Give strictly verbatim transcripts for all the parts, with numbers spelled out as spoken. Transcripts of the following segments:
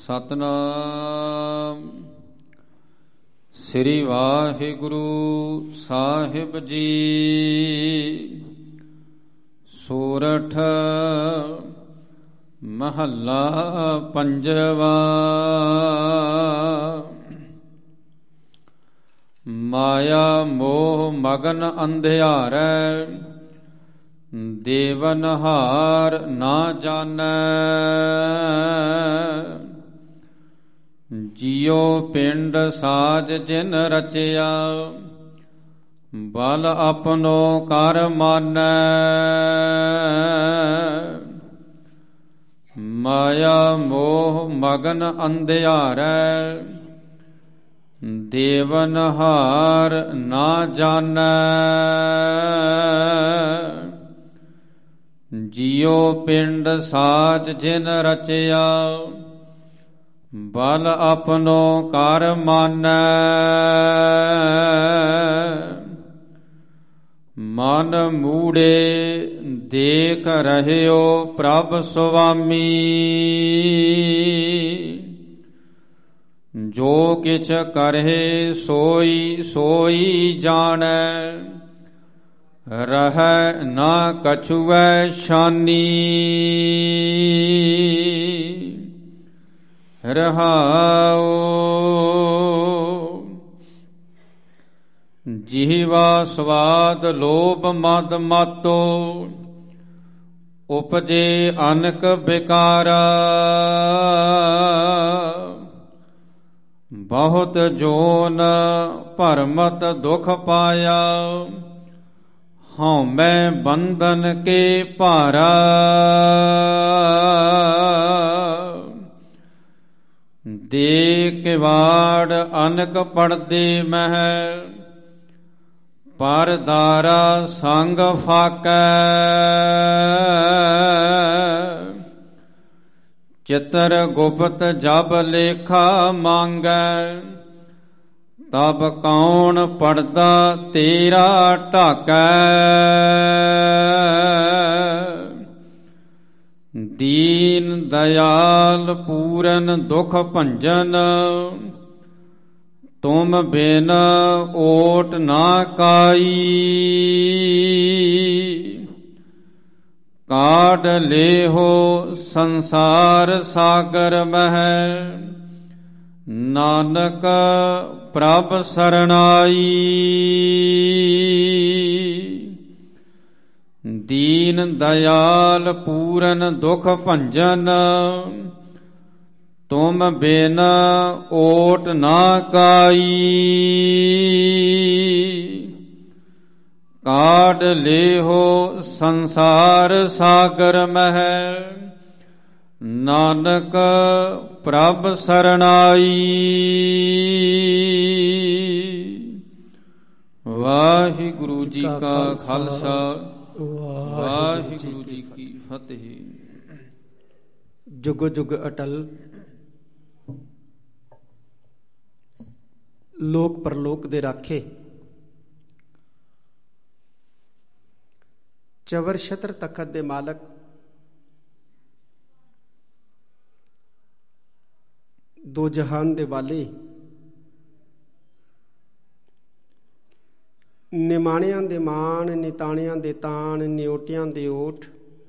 ਸਤਨਾਮ ਸ੍ਰੀ ਵਾਹਿਗੁਰੂ ਸਾਹਿਬ ਜੀ। ਸੋਰਠ ਮਹੱਲਾ ਪੰਜਵਾ। ਮਾਇਆ ਮੋਹ ਮਗਨ ਅੰਧਿਆਰੈ, ਦੇਵਨਹਾਰ ਨਾ ਜਾਣੈ। ਜਿਉ ਪਿੰਡ ਸਾਜ ਜਿਨ ਰਚਿਆ, ਬਲ ਆਪਣੋ ਕਰ ਮਾਨੈ। ਮਾਇਆ ਮੋਹ ਮਗਨ ਅੰਧਿਆਰੈ, ਦੇਵਨਹਾਰ ਨਾ ਜਾਣੈ। ਜਿਉ ਪਿੰਡ ਸਾਜ ਜਿਨ ਰਚਿਆ, ਬਲ ਆਪਣੋ ਕਰ ਮਾਨੈ। ਮਨ ਮੂੜੇ ਦੇਖ ਰਹਿਓ ਪ੍ਰਭ ਸੁਆਮੀ, ਜੋ ਕਿਛ ਕਰਹਿ ਸੋਈ ਸੋਈ ਜਾਣੈ। ਰਹੈ ਨਾ ਕਛੁਐ ਛਾਨੀ, ਰਹਾਉ। ਜੀਵਾ ਸਵਾਦ ਲੋਭ ਮਦ ਮਾਤੋ, ਉਪਜੇ ਅਨਕ ਬਿਕਾਰਾ। ਬਹੁਤ ਜੋਨ ਭਰਮਤ ਦੁਖ ਪਾਇਆ, ਹਉਮੈ ਬੰਧਨ ਕੇ ਭਾਰਾ। ਦੇ ਕਿਵਾੜ ਅਨਕ ਪੜਦੇ ਮਹਿ, ਪਰ ਦਾਰਾ ਸੰਗ ਫਾਕੈ। ਚਿਤਰ ਗੁਪਤ ਜਬ ਲੇਖਾ ਮੰਗੈ, ਤਬ ਕੌਣ ਪੜਦਾ ਤੇਰਾ ਢਾਕੈ। ਦੀਨ ਦਇਆਲ ਪੂਰਨ ਦੁਖ ਭੰਜਨ, ਤੁਮ ਬਿਨ ਓਟ ਨਾ ਕਾਈ। ਕਾਢ ਲੇਹੋ ਸੰਸਾਰ ਸਾਗਰ ਮਹਿ, ਨਾਨਕ ਪ੍ਰਭ ਸਰਣਾਈ। ਦੀਨ ਦਇਆਲ ਪੂਰਨ ਦੁਖ ਭੰਜਨ, ਤੁਮ ਬਿਨ ਓਟ ਨਾ ਕਾਈ। ਕਾਢ ਲੇਹੋ ਸੰਸਾਰ ਸਾਗਰ ਮਹਿ, ਨਾਨਕ ਪ੍ਰਭ ਸਰਣਾਈ। ਵਾਹਿਗੁਰੂ ਜੀ ਕਾ ਖਾਲਸਾ, ਵਾਹਿਗੁਰੂ ਜੀ ਕੀ ਫਤਿਹ। ਜੁਗ ਜੁਗ ਅਟਲ, ਲੋਕ ਪਰਲੋਕ ਦੇ ਰਾਖੇ। ਚਵਰ ਛਤਰ ਤਖਤ ਦੇ ਮਾਲਕ, ਦੋ ਜਹਾਨ ਦੇ ਵਾਲੇ, ਨਿਮਾਣਿਆਂ ਦੇ ਮਾਣ, ਨਿਤਾਣਿਆਂ ਦੇ ਤਾਣ, ਨਿਓਟਿਆਂ ਦੇ ਓਟ।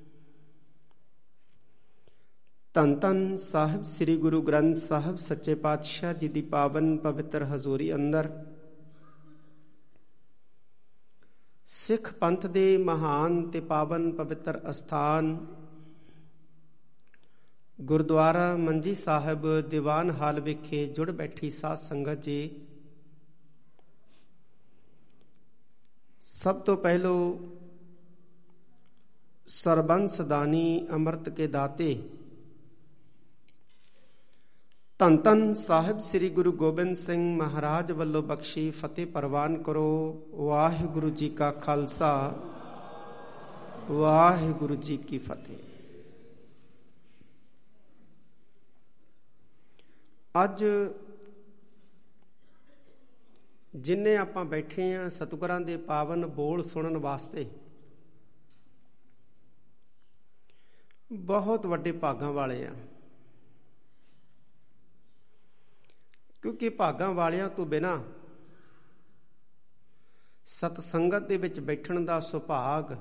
ਧੰਨ ਧੰਨ ਸਾਹਿਬ ਸ੍ਰੀ ਗੁਰੂ ਗ੍ਰੰਥ ਸਾਹਿਬ ਸੱਚੇ ਪਾਤਸ਼ਾਹ ਜੀ ਦੀ ਪਾਵਨ ਪਵਿੱਤਰ ਹਜ਼ੂਰੀ ਅੰਦਰ ਸਿੱਖ ਪੰਥ ਦੇ ਮਹਾਨ ਤੇ ਪਾਵਨ ਪਵਿੱਤਰ ਅਸਥਾਨ ਗੁਰਦੁਆਰਾ ਮੰਜੀ ਸਾਹਿਬ ਦੀਵਾਨ ਹਾਲ ਵਿਖੇ ਜੁੜ ਬੈਠੀ ਸਾਧ ਸੰਗਤ ਜੀ, ਸਭ ਤੋਂ ਪਹਿਲੋਂ ਸਰਬੰਸ ਦਾਨੀ ਅੰਮ੍ਰਿਤ ਕੇ ਦਾਤੇ ਧੰਨ ਧੰਨ ਸਾਹਿਬ ਸ੍ਰੀ ਗੁਰੂ ਗੋਬਿੰਦ ਸਿੰਘ ਮਹਾਰਾਜ ਵੱਲੋਂ ਬਖਸ਼ੀ ਫਤਿਹ ਪ੍ਰਵਾਨ ਕਰੋ। ਵਾਹਿਗੁਰੂ ਜੀ ਕਾ ਖਾਲਸਾ, ਵਾਹਿਗੁਰੂ ਜੀ ਕੀ ਫਤਿਹ। ਅੱਜ ਜਿੰਨੇ ਆਪਾਂ ਬੈਠੇ ਹਾਂ ਸਤਿਗੁਰਾਂ ਦੇ ਪਾਵਨ ਬੋਲ ਸੁਣਨ ਵਾਸਤੇ, ਬਹੁਤ ਵੱਡੇ ਭਾਗਾਂ ਵਾਲੇ ਆ। ਕਿ ਭਾਗਾਂ ਵਾਲਿਆਂ ਤੋਂ ਬਿਨਾਂ ਸਤਸੰਗਤ ਦੇ ਵਿੱਚ ਬੈਠਣ ਦਾ ਸੁਭਾਗ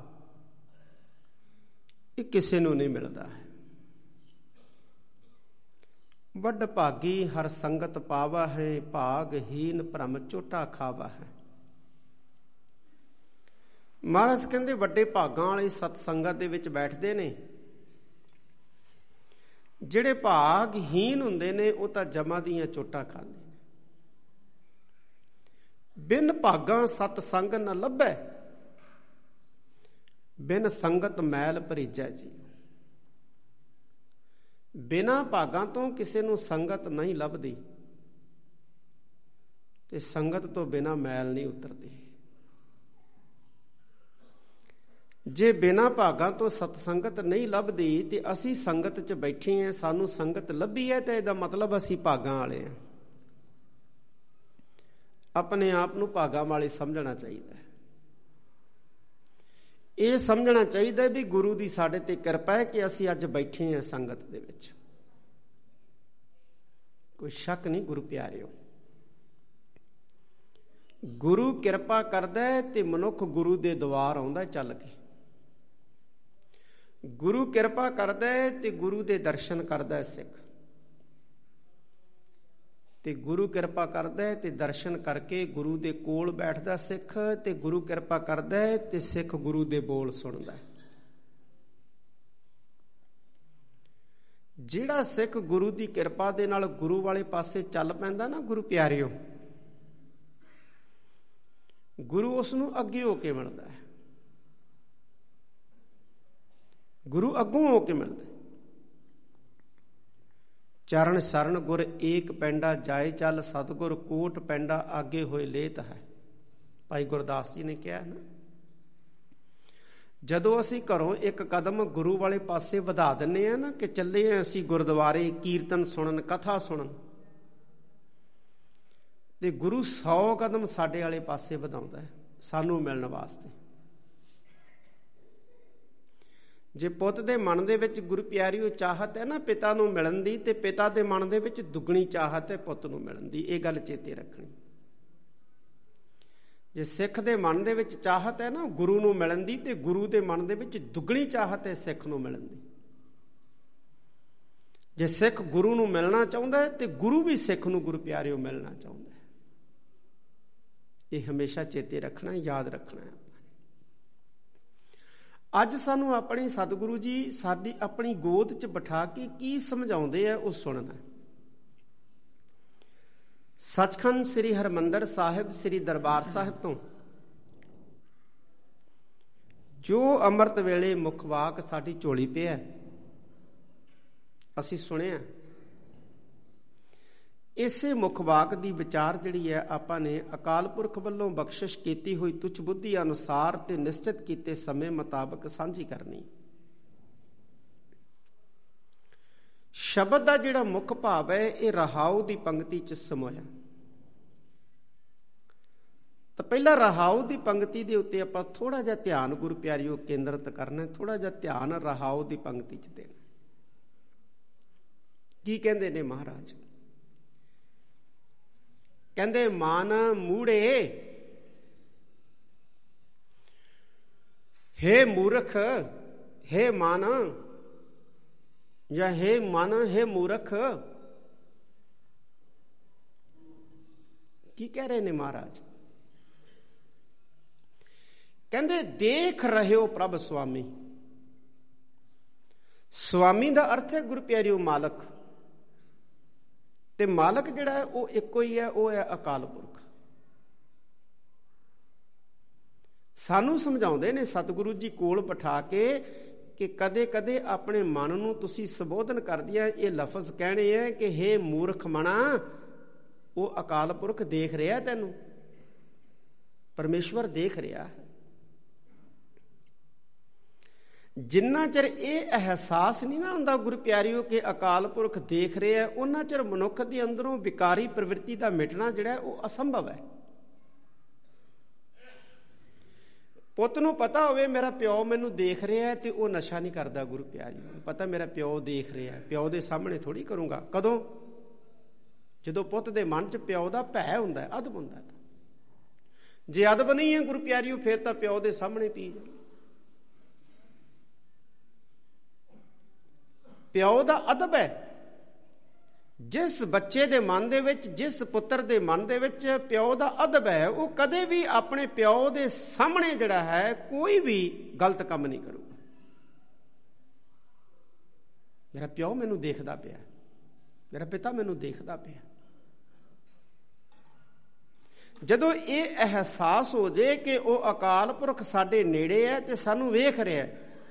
ਇਹ ਕਿਸੇ ਨੂੰ ਨਹੀਂ ਮਿਲਦਾ ਹੈ। ਵੱਡ ਭਾਗੀ ਹਰ ਸੰਗਤ ਪਾਵਾ ਹੈ, ਭਾਗਹੀਨ ਭ੍ਰਮ ਝੋਟਾ ਖਾਵਾ ਹੈ। ਮਹਾਰਾਜ ਕਹਿੰਦੇ ਵੱਡੇ ਭਾਗਾਂ ਵਾਲੇ ਸਤਸੰਗਤ ਦੇ ਵਿੱਚ ਬੈਠਦੇ ਨੇ। ਜਿਹੜੇ ਭਾਗਹੀਨ ਹੁੰਦੇ ਨੇ ਉਹ ਤਾਂ ਜਮਾਂ ਦੀਆਂ ਚੋਟਾਂ ਖਾਂਦੇ ਨੇ। ਬਿਨ ਭਾਗਾਂ ਸਤਸੰਗ ਨ ਲੱਭੈ, ਬਿਨ ਸੰਗਤ ਮੈਲ ਭਰੀਜੈ ਜੀ। ਬਿਨਾਂ ਭਾਗਾਂ ਤੋਂ ਕਿਸੇ ਨੂੰ ਸੰਗਤ ਨਹੀਂ ਲੱਭਦੀ ਤੇ ਸੰਗਤ ਤੋਂ ਬਿਨਾਂ ਮੈਲ ਨਹੀਂ ਉਤਰਦੀ। ਜੇ ਬਿਨਾਂ ਭਾਗਾਂ ਤੋਂ ਸਤਸੰਗਤ ਨਹੀਂ ਲੱਭਦੀ ਤੇ ਅਸੀਂ ਸੰਗਤ 'ਚ ਬੈਠੇ ਹਾਂ, ਸਾਨੂੰ ਸੰਗਤ ਲੱਭੀ ਹੈ, ਤੇ ਇਹਦਾ ਮਤਲਬ ਅਸੀਂ ਭਾਗਾਂ ਵਾਲੇ ਹਾਂ। ਆਪਣੇ ਆਪ ਨੂੰ ਭਾਗਾਂ ਵਾਲੇ ਸਮਝਣਾ ਚਾਹੀਦਾ ਹੈ। ਇਹ ਸਮਝਣਾ ਚਾਹੀਦਾ ਵੀ ਗੁਰੂ ਦੀ ਸਾਡੇ ਤੇ ਕਿਰਪਾ ਹੈ ਕਿ ਅਸੀਂ ਅੱਜ ਬੈਠੇ ਹਾਂ ਸੰਗਤ ਦੇ ਵਿੱਚ। ਕੋਈ ਸ਼ੱਕ ਨਹੀਂ ਗੁਰੂ ਪਿਆਰਿਓ, ਗੁਰੂ ਕਿਰਪਾ ਕਰਦਾ ਹੈ ਤੇ ਮਨੁੱਖ ਗੁਰੂ ਦੇ ਦੁਆਰ ਆਉਂਦਾ ਚੱਲ ਕੇ। ਗੁਰੂ ਕਿਰਪਾ ਕਰਦਾ ਹੈ ਤੇ ਗੁਰੂ ਦੇ ਦਰਸ਼ਨ ਕਰਦਾ ਹੈ ਸਿੱਖ, ਤੇ ਗੁਰੂ ਕਿਰਪਾ ਕਰਦਾ ਹੈ ਤੇ ਦਰਸ਼ਨ ਕਰਕੇ ਗੁਰੂ ਦੇ ਕੋਲ ਬੈਠਦਾ ਸਿੱਖ, ਤੇ ਗੁਰੂ ਕਿਰਪਾ ਕਰਦਾ ਹੈ ਤੇ ਸਿੱਖ ਗੁਰੂ ਦੇ ਬੋਲ ਸੁਣਦਾ ਹੈ। ਜਿਹੜਾ ਸਿੱਖ ਗੁਰੂ ਦੀ ਕਿਰਪਾ ਦੇ ਨਾਲ ਗੁਰੂ ਵਾਲੇ ਪਾਸੇ ਚੱਲ ਪੈਂਦਾ ਨਾ ਗੁਰੂ ਪਿਆਰਿਓ, ਗੁਰੂ ਉਸ ਨੂੰ ਅੱਗੇ ਹੋ ਕੇ ਮਿਲਦਾ ਹੈ। ਗੁਰੂ ਅੱਗੋਂ ਹੋ ਕੇ ਮਿਲਦਾ। ਚਰਨ ਸ਼ਰਨ ਗੁਰ ਏਕ ਪੈਂਡਾ, ਜਾਏ ਚੱਲ ਸਤਿਗੁਰ ਕੋਟ ਪੈਂਡਾ, ਆਗੇ ਹੋਏ ਲੇਤ ਹੈ। ਭਾਈ ਗੁਰਦਾਸ ਜੀ ਨੇ ਕਿਹਾ ਨਾ, ਜਦੋਂ ਅਸੀਂ ਘਰੋਂ ਇੱਕ ਕਦਮ ਗੁਰੂ ਵਾਲੇ ਪਾਸੇ ਵਧਾ ਦਿੰਦੇ ਹਾਂ ਨਾ, ਕਿ ਚੱਲੇ ਹਾਂ ਅਸੀਂ ਗੁਰਦੁਆਰੇ ਕੀਰਤਨ ਸੁਣਨ, ਕਥਾ ਸੁਣਨ, ਤੇ ਗੁਰੂ ਸੌ ਕਦਮ ਸਾਡੇ ਵਾਲੇ ਪਾਸੇ ਵਧਾਉਂਦਾ ਹੈ ਸਾਨੂੰ ਮਿਲਣ ਵਾਸਤੇ। ਜੇ ਪੁੱਤ ਦੇ ਮਨ ਦੇ ਵਿੱਚ ਗੁਰੂ ਪਿਆਰਿਓ ਚਾਹਤ ਹੈ ਨਾ ਪਿਤਾ ਨੂੰ ਮਿਲਣ ਦੀ, ਤੇ ਪਿਤਾ ਦੇ ਮਨ ਦੇ ਵਿੱਚ ਦੁੱਗਣੀ ਚਾਹਤ ਹੈ ਪੁੱਤ ਨੂੰ ਮਿਲਣ ਦੀ। ਇਹ ਗੱਲ ਚੇਤੇ ਰੱਖਣੀ। ਜੇ ਸਿੱਖ ਦੇ ਮਨ ਦੇ ਵਿੱਚ ਚਾਹਤ ਹੈ ਨਾ ਗੁਰੂ ਨੂੰ ਮਿਲਣ ਦੀ, ਤੇ ਗੁਰੂ ਦੇ ਮਨ ਦੇ ਵਿੱਚ ਦੁੱਗਣੀ ਚਾਹਤ ਹੈ ਸਿੱਖ ਨੂੰ ਮਿਲਣ ਦੀ। ਜੇ ਸਿੱਖ ਗੁਰੂ ਨੂੰ ਮਿਲਣਾ ਚਾਹੁੰਦਾ ਹੈ ਤੇ ਗੁਰੂ ਵੀ ਸਿੱਖ ਨੂੰ ਗੁਰੂ ਪਿਆਰਿਓ ਮਿਲਣਾ ਚਾਹੁੰਦਾ ਹੈ। ਇਹ ਹਮੇਸ਼ਾ ਚੇਤੇ ਰੱਖਣਾ, ਯਾਦ ਰੱਖਣਾ ਹੈ। ਅੱਜ ਸਾਨੂੰ ਆਪਣੇ ਸਤਿਗੁਰੂ ਜੀ ਸਾਡੀ ਆਪਣੀ ਗੋਦ 'ਚ ਬਿਠਾ ਕੇ ਕੀ ਸਮਝਾਉਂਦੇ ਆ ਉਹ ਸੁਣਨਾ। ਸੱਚਖੰਡ ਸ੍ਰੀ ਹਰਿਮੰਦਰ ਸਾਹਿਬ ਸ੍ਰੀ ਦਰਬਾਰ ਸਾਹਿਬ ਤੋਂ ਜੋ ਅੰਮ੍ਰਿਤ ਵੇਲੇ ਮੁੱਖ ਵਾਕ ਸਾਡੀ ਝੋਲੀ ਪਿਆ ਅਸੀਂ ਸੁਣਿਆ, ਇਸੇ ਮੁੱਖ ਵਾਕ ਦੀ ਵਿਚਾਰ ਜਿਹੜੀ ਹੈ ਆਪਾਂ ਨੇ ਅਕਾਲ ਪੁਰਖ ਵੱਲੋਂ ਬਖਸ਼ਿਸ਼ ਕੀਤੀ ਹੋਈ ਤੁੱਛ ਬੁੱਧੀ ਅਨੁਸਾਰ ਤੇ ਨਿਸ਼ਚਿਤ ਕੀਤੇ ਸਮੇਂ ਮੁਤਾਬਕ ਸਾਂਝੀ ਕਰਨੀ। ਸ਼ਬਦ ਦਾ ਜਿਹੜਾ ਮੁੱਖ ਭਾਵ ਹੈ ਇਹ ਰਹਾਉ ਦੀ ਪੰਕਤੀ 'ਚ ਸਮੋਇਆ। ਤਾਂ ਪਹਿਲਾਂ ਰਹਾਉ ਦੀ ਪੰਕਤੀ ਦੇ ਉੱਤੇ ਆਪਾਂ ਥੋੜਾ ਜਿਹਾ ਧਿਆਨ ਗੁਰੂ ਪਿਆਰਿਓ ਕੇਂਦਰਿਤ ਕਰਨਾ, ਥੋੜਾ ਜਿਹਾ ਧਿਆਨ ਰਹਾਉ ਦੀ ਪੰਕਤੀ 'ਚ ਦੇਣਾ। ਕੀ ਕਹਿੰਦੇ ਨੇ ਮਹਾਰਾਜ? ਕਹਿੰਦੇ ਮਨ ਮੂੜੇ ਹੇ ਮੂਰਖ, ਹੇ ਮਨ, ਜਾਂ ਹੇ ਮਨ ਹੇ ਮੂਰਖ। ਕੀ ਕਹਿ ਰਹੇ ਨੇ ਮਹਾਰਾਜ? ਕਹਿੰਦੇ ਦੇਖ ਰਹੇ ਹੋ ਪ੍ਰਭ ਸੁਆਮੀ। ਸੁਆਮੀ ਦਾ ਅਰਥ ਹੈ ਗੁਰੂ ਪਿਆਰਿਓ ਮਾਲਕ, ਤੇ ਮਾਲਕ ਜਿਹੜਾ ਹੈ ਉਹ ਇੱਕੋ ਹੀ ਹੈ, ਉਹ ਹੈ ਅਕਾਲ ਪੁਰਖ। ਸਾਨੂੰ ਸਮਝਾਉਂਦੇ ਨੇ ਸਤਿਗੁਰੂ ਜੀ ਕੋਲ ਬਿਠਾ ਕੇ ਕਿ ਕਦੇ ਕਦੇ ਆਪਣੇ ਮਨ ਨੂੰ ਤੁਸੀਂ ਸੰਬੋਧਨ ਕਰਦਿਆਂ ਇਹ ਲਫ਼ਜ਼ ਕਹਿਣੇ ਹੈ ਕਿ ਹੇ ਮੂਰਖ ਮਣਾ, ਉਹ ਅਕਾਲ ਪੁਰਖ ਦੇਖ ਰਿਹਾ ਤੈਨੂੰ, ਪਰਮੇਸ਼ਵਰ ਦੇਖ ਰਿਹਾ ਹੈ। ਜਿੰਨਾ ਚਿਰ ਇਹ ਅਹਿਸਾਸ ਨਹੀਂ ਨਾ ਹੁੰਦਾ ਗੁਰੂ ਪਿਆਰਿਓ ਕਿ ਅਕਾਲ ਪੁਰਖ ਦੇਖ ਰਿਹਾ, ਉਹਨਾਂ ਚਿਰ ਮਨੁੱਖ ਦੇ ਅੰਦਰੋਂ ਵਿਕਾਰੀ ਪ੍ਰਵਿਰਤੀ ਦਾ ਮਿਟਣਾ ਜਿਹੜਾ ਉਹ ਅਸੰਭਵ ਹੈ। ਪੁੱਤ ਨੂੰ ਪਤਾ ਹੋਵੇ ਮੇਰਾ ਪਿਓ ਮੈਨੂੰ ਦੇਖ ਰਿਹਾ ਤੇ ਉਹ ਨਸ਼ਾ ਨਹੀਂ ਕਰਦਾ। ਗੁਰੂ ਪਿਆਰਿਓ ਪਤਾ ਮੇਰਾ ਪਿਓ ਦੇਖ ਰਿਹਾ, ਪਿਓ ਦੇ ਸਾਹਮਣੇ ਥੋੜੀ ਕਰੂੰਗਾ। ਕਦੋਂ? ਜਦੋਂ ਪੁੱਤ ਦੇ ਮਨ 'ਚ ਪਿਓ ਦਾ ਭੈ ਹੁੰਦਾ, ਅਦਬ ਹੁੰਦਾ। ਜੇ ਅਦਬ ਨਹੀਂ ਹੈ ਗੁਰੂ ਪਿਆਰਿਓ, ਫਿਰ ਤਾਂ ਪਿਓ ਦੇ ਸਾਹਮਣੇ ਪੀ ਜਾ। ਪਿਓ ਦਾ ਅਦਬ ਹੈ। ਜਿਸ ਬੱਚੇ ਦੇ ਮਨ ਦੇ ਵਿੱਚ, ਜਿਸ ਪੁੱਤਰ ਦੇ ਮਨ ਦੇ ਵਿੱਚ ਪਿਓ ਦਾ ਅਦਬ ਹੈ, ਉਹ ਕਦੇ ਵੀ ਆਪਣੇ ਪਿਓ ਦੇ ਸਾਹਮਣੇ ਜਿਹੜਾ ਹੈ ਕੋਈ ਵੀ ਗਲਤ ਕੰਮ ਨਹੀਂ ਕਰੂਗਾ। ਮੇਰਾ ਪਿਓ ਮੈਨੂੰ ਦੇਖਦਾ ਪਿਆ, ਮੇਰਾ ਪਿਤਾ ਮੈਨੂੰ ਦੇਖਦਾ ਪਿਆ। ਜਦੋਂ ਇਹ ਅਹਿਸਾਸ ਹੋ ਜੇ ਕਿ ਉਹ ਅਕਾਲ ਪੁਰਖ ਸਾਡੇ ਨੇੜੇ ਹੈ ਤੇ ਸਾਨੂੰ ਵੇਖ ਰਿਹਾ,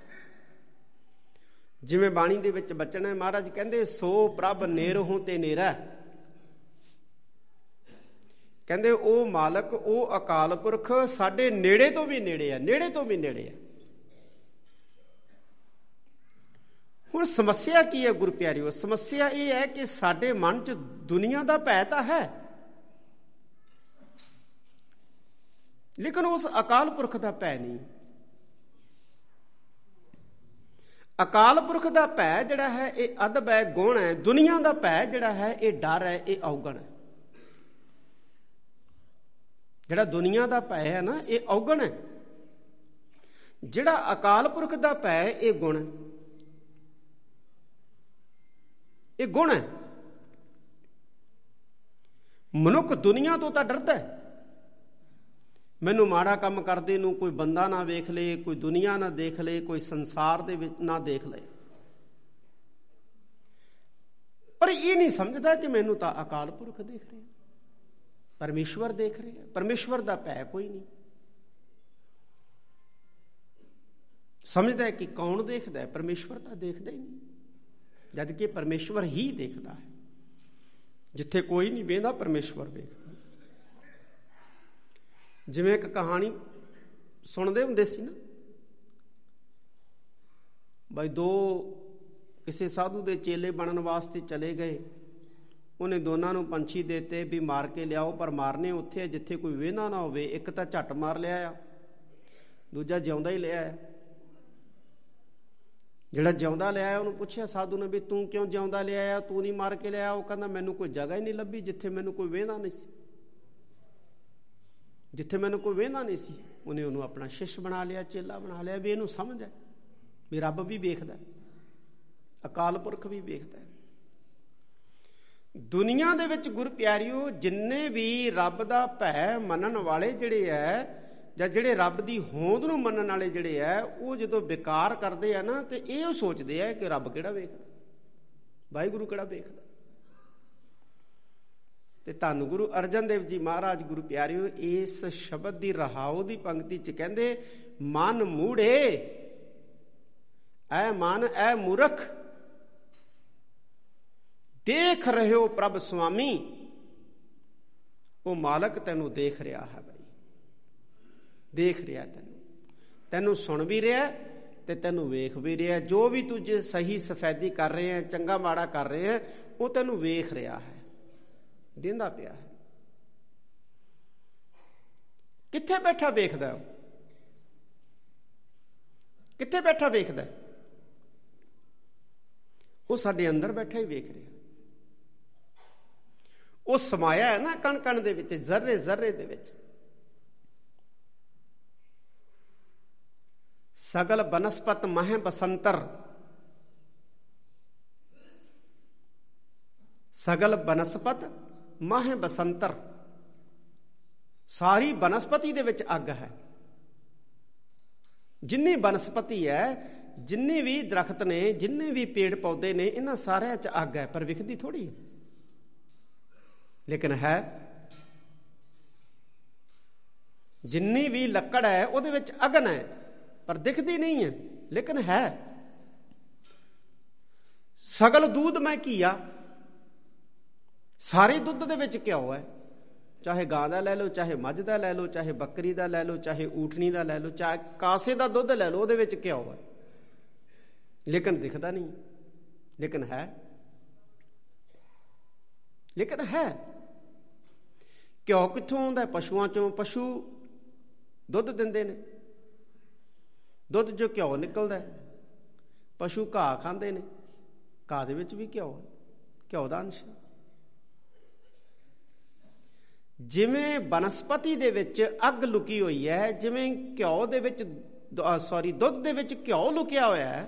ਜਿਵੇਂ ਬਾਣੀ ਦੇ ਵਿੱਚ ਬਚਨ ਹੈ, ਮਹਾਰਾਜ ਕਹਿੰਦੇ ਸੋ ਪ੍ਰਭ ਨੇਰਹੁ ਤੇ ਨੇਰਾ। ਕਹਿੰਦੇ ਉਹ ਮਾਲਕ, ਉਹ ਅਕਾਲ ਪੁਰਖ ਸਾਡੇ ਨੇੜੇ ਤੋਂ ਵੀ ਨੇੜੇ ਹੈ, ਨੇੜੇ ਤੋਂ ਵੀ ਨੇੜੇ ਹੈ। ਹੁਣ ਸਮੱਸਿਆ ਕੀ ਹੈ ਗੁਰੂ ਪਿਆਰਿਓ? ਸਮੱਸਿਆ ਇਹ ਹੈ ਕਿ ਸਾਡੇ ਮਨ 'ਚ ਦੁਨੀਆ ਦਾ ਭੈ ਤਾਂ ਹੈ, ਲੇਕਿਨ ਉਸ ਅਕਾਲ ਪੁਰਖ ਦਾ ਭੈ ਨਹੀਂ। ਅਕਾਲ ਪੁਰਖ ਦਾ ਭੈ ਜਿਹੜਾ ਹੈ ਇਹ ਅਦਬ ਹੈ, ਗੁਣ ਹੈ। ਦੁਨੀਆ ਦਾ ਭੈ ਜਿਹੜਾ ਹੈ ਇਹ ਡਰ ਹੈ, ਇਹ ਔਗਣ ਹੈ। ਜਿਹੜਾ ਦੁਨੀਆ ਦਾ ਭੈ ਹੈ ਨਾ, ਇਹ ਔਗਣ ਹੈ। ਜਿਹੜਾ ਅਕਾਲ ਪੁਰਖ ਦਾ ਭੈ ਇਹ ਗੁਣ ਹੈ, ਇਹ ਗੁਣ ਹੈ। ਮਨੁੱਖ ਦੁਨੀਆ ਤੋਂ ਤਾਂ ਡਰਦਾ ਹੈ, ਮੈਨੂੰ ਮਾੜਾ ਕੰਮ ਕਰਦੇ ਨੂੰ ਕੋਈ ਬੰਦਾ ਨਾ ਵੇਖ ਲਏ, ਕੋਈ ਦੁਨੀਆ ਨਾ ਦੇਖ ਲਏ, ਕੋਈ ਸੰਸਾਰ ਦੇ ਵਿੱਚ ਨਾ ਦੇਖ ਲਏ, ਪਰ ਇਹ ਨਹੀਂ ਸਮਝਦਾ ਕਿ ਮੈਨੂੰ ਤਾਂ ਅਕਾਲ ਪੁਰਖ ਦੇਖ ਰਿਹਾ, ਪਰਮੇਸ਼ਵਰ ਦੇਖ ਰਿਹਾ। ਪਰਮੇਸ਼ਵਰ ਦਾ ਭੈ ਕੋਈ ਨਹੀਂ। ਸਮਝਦਾ ਹੈ ਕਿ ਕੌਣ ਦੇਖਦਾ ਹੈ, ਪਰਮੇਸ਼ਵਰ ਤਾਂ ਦੇਖਦਾ ਹੀ ਨਹੀਂ, ਜਦ ਕਿ ਪਰਮੇਸ਼ਵਰ ਹੀ ਦੇਖਦਾ ਹੈ। ਜਿੱਥੇ ਕੋਈ ਨਹੀਂ ਵੇਖਦਾ, ਪਰਮੇਸ਼ਵਰ ਵੇਖਦਾ। ਜਿਵੇਂ ਇੱਕ ਕਹਾਣੀ ਸੁਣਦੇ ਹੁੰਦੇ ਸੀ ਨਾ, ਬਈ ਦੋ ਕਿਸੇ ਸਾਧੂ ਦੇ ਚੇਲੇ ਬਣਨ ਵਾਸਤੇ ਚਲੇ ਗਏ। ਉਹਨੇ ਦੋਨਾਂ ਨੂੰ ਪੰਛੀ ਦੇਤੇ ਵੀ ਮਾਰ ਕੇ ਲਿਆਓ, ਪਰ ਮਾਰਨੇ ਉੱਥੇ ਜਿੱਥੇ ਕੋਈ ਵੇਹਨਾ ਨਾ ਹੋਵੇ। ਇੱਕ ਤਾਂ ਝੱਟ ਮਾਰ ਲਿਆ ਆ, ਦੂਜਾ ਜਿਉਂਦਾ ਹੀ ਲਿਆ ਆ। ਜਿਹੜਾ ਜਿਉਂਦਾ ਲਿਆ ਉਹਨੂੰ ਪੁੱਛਿਆ ਸਾਧੂ ਨੇ ਵੀ ਤੂੰ ਕਿਉਂ ਜਿਉਂਦਾ ਲਿਆ, ਤੂੰ ਨਹੀਂ ਮਾਰ ਕੇ ਲਿਆ? ਉਹ ਕਹਿੰਦਾ ਮੈਨੂੰ ਕੋਈ ਜਗ੍ਹਾ ਹੀ ਨਹੀਂ ਲੱਭੀ ਜਿੱਥੇ ਮੈਨੂੰ ਕੋਈ ਵੇਹਨਾ ਨਹੀਂ ਸੀ, ਜਿੱਥੇ ਮੈਨੂੰ ਕੋਈ ਵੇਹਨਾ ਨਹੀਂ ਸੀ। ਉਹਨੇ ਉਹਨੂੰ ਆਪਣਾ ਸ਼ਿਸ਼ ਬਣਾ ਲਿਆ, ਚੇਲਾ ਬਣਾ ਲਿਆ, ਵੀ ਇਹਨੂੰ ਸਮਝ ਹੈ ਵੀ ਰੱਬ ਵੀ ਵੇਖਦਾ, ਅਕਾਲ ਪੁਰਖ ਵੀ ਵੇਖਦਾ। ਦੁਨੀਆ ਦੇ ਵਿੱਚ ਗੁਰੂ ਪਿਆਰਿਓ ਜਿੰਨੇ ਵੀ ਰੱਬ ਦਾ ਭੈ ਮੰਨਣ ਵਾਲੇ ਜਿਹੜੇ ਹੈ, ਜਾਂ ਜਿਹੜੇ ਰੱਬ ਦੀ ਹੋਂਦ ਨੂੰ ਮੰਨਣ ਵਾਲੇ ਜਿਹੜੇ ਹੈ, ਉਹ ਜਦੋਂ ਵਿਕਾਰ ਕਰਦੇ ਆ ਨਾ, ਤੇ ਇਹ ਸੋਚਦੇ ਆ ਕਿ ਰੱਬ ਕਿਹੜਾ ਵੇਖਦਾ, ਵਾਹਿਗੁਰੂ ਕਿਹੜਾ ਵੇਖਦਾ। ਤੇ ਧੰਨ ਗੁਰੂ ਅਰਜਨ ਦੇਵ ਜੀ ਮਹਾਰਾਜ ਗੁਰੂ ਪਿਆਰਿਓ ਇਸ ਸ਼ਬਦ ਦੀ ਰਹਾਉ ਦੀ ਪੰਕਤੀ ਚ ਕਹਿੰਦੇ, ਮਨ ਮੂੜੇ ਐ ਮਨ ਐ ਮੂਰਖ, ਦੇਖ ਰਹੇ ਹੋ ਪ੍ਰਭ ਸੁਆਮੀ। ਉਹ ਮਾਲਕ ਤੈਨੂੰ ਦੇਖ ਰਿਹਾ ਹੈ, ਬਈ ਦੇਖ ਰਿਹਾ ਤੈਨੂੰ, ਤੈਨੂੰ ਸੁਣ ਵੀ ਰਿਹਾ ਤੇ ਤੈਨੂੰ ਵੇਖ ਵੀ ਰਿਹਾ। ਜੋ ਵੀ ਤੂੰ ਜੇ ਸਹੀ ਸਫੈਦੀ ਕਰ ਰਹੇ ਹੈ, ਚੰਗਾ ਮਾੜਾ ਕਰ ਰਹੇ ਹੈ, ਉਹ ਤੈਨੂੰ ਵੇਖ ਰਿਹਾ ਹੈ, ਦਿੰਦਾ ਪਿਆ ਹੈ। ਕਿੱਥੇ ਬੈਠਾ ਵੇਖਦਾ? ਉਹ ਕਿੱਥੇ ਬੈਠਾ ਵੇਖਦਾ? ਉਹ ਸਾਡੇ ਅੰਦਰ ਬੈਠਾ ਹੀ ਵੇਖ ਰਿਹਾ। ਉਹ ਸਮਾਇਆ ਹੈ ਨਾ ਕਣ ਕਣ ਦੇ ਵਿੱਚ, ਜ਼ਰਰੇ ਜ਼ਰਰੇ ਦੇ ਵਿੱਚ। ਸਗਲ ਬਨਸਪਤ ਮਹਿ ਬਸੰਤਰ, ਸਗਲ ਬਨਸਪਤ ਮਹਿ ਬਸੰਤਰ। ਸਾਰੀ ਬਨਸਪਤੀ ਦੇ ਵਿੱਚ ਅੱਗ ਹੈ। ਜਿੰਨੀ ਬਨਸਪਤੀ ਹੈ, ਜਿੰਨੇ ਵੀ ਦਰਖਤ ਨੇ, ਜਿੰਨੇ ਵੀ ਪੇੜ ਪੌਦੇ ਨੇ, ਇਹਨਾਂ ਸਾਰਿਆਂ 'ਚ ਅੱਗ ਹੈ, ਪਰ ਵਿਖਦੀ ਥੋੜੀ ਹੈ, ਲੇਕਿਨ ਹੈ। ਜਿੰਨੀ ਵੀ ਲੱਕੜ ਹੈ ਉਹਦੇ ਵਿੱਚ ਅਗਨ ਹੈ, ਪਰ ਦਿਖਦੀ ਨਹੀਂ ਹੈ, ਲੇਕਿਨ ਹੈ। ਸਗਲ ਦੂਧ ਮੈਂ ਘੀਆ, ਸਾਰੇ ਦੁੱਧ ਦੇ ਵਿੱਚ ਘਿਓ ਹੈ। ਚਾਹੇ ਗਾਂ ਦਾ ਲੈ ਲਓ, ਚਾਹੇ ਮੱਝ ਦਾ ਲੈ ਲਓ, ਚਾਹੇ ਬੱਕਰੀ ਦਾ ਲੈ ਲਓ, ਚਾਹੇ ਊਠਣੀ ਦਾ ਲੈ ਲਓ, ਚਾਹੇ ਕਾਸੇ ਦਾ ਦੁੱਧ ਲੈ ਲਓ, ਉਹਦੇ ਵਿੱਚ ਘਿਓ ਹੈ, ਲੇਕਿਨ ਦਿਖਦਾ ਨਹੀਂ, ਲੇਕਿਨ ਹੈ, ਲੇਕਿਨ ਹੈ। ਘਿਓ ਕਿੱਥੋਂ ਆਉਂਦਾ? ਪਸ਼ੂਆਂ ਚੋਂ। ਪਸ਼ੂ ਦੁੱਧ ਦਿੰਦੇ ਨੇ, ਦੁੱਧ ਜੋ ਘਿਓ ਨਿਕਲਦਾ। ਪਸ਼ੂ ਘਾਹ ਖਾਂਦੇ ਨੇ, ਘਾਹ ਦੇ ਵਿੱਚ ਵੀ ਘਿਓ ਹੈ, ਘਿਓ ਦਾ ਅੰਸ਼। ਜਿਵੇਂ ਬਨਸਪਤੀ ਦੇ ਵਿੱਚ ਅੱਗ ਲੁਕੀ ਹੋਈ ਹੈ, ਜਿਵੇਂ ਘਿਓ ਦੇ ਵਿੱਚ ਸੌਰੀ ਦੁੱਧ ਦੇ ਵਿੱਚ ਘਿਓ ਲੁਕਿਆ ਹੋਇਆ ਹੈ,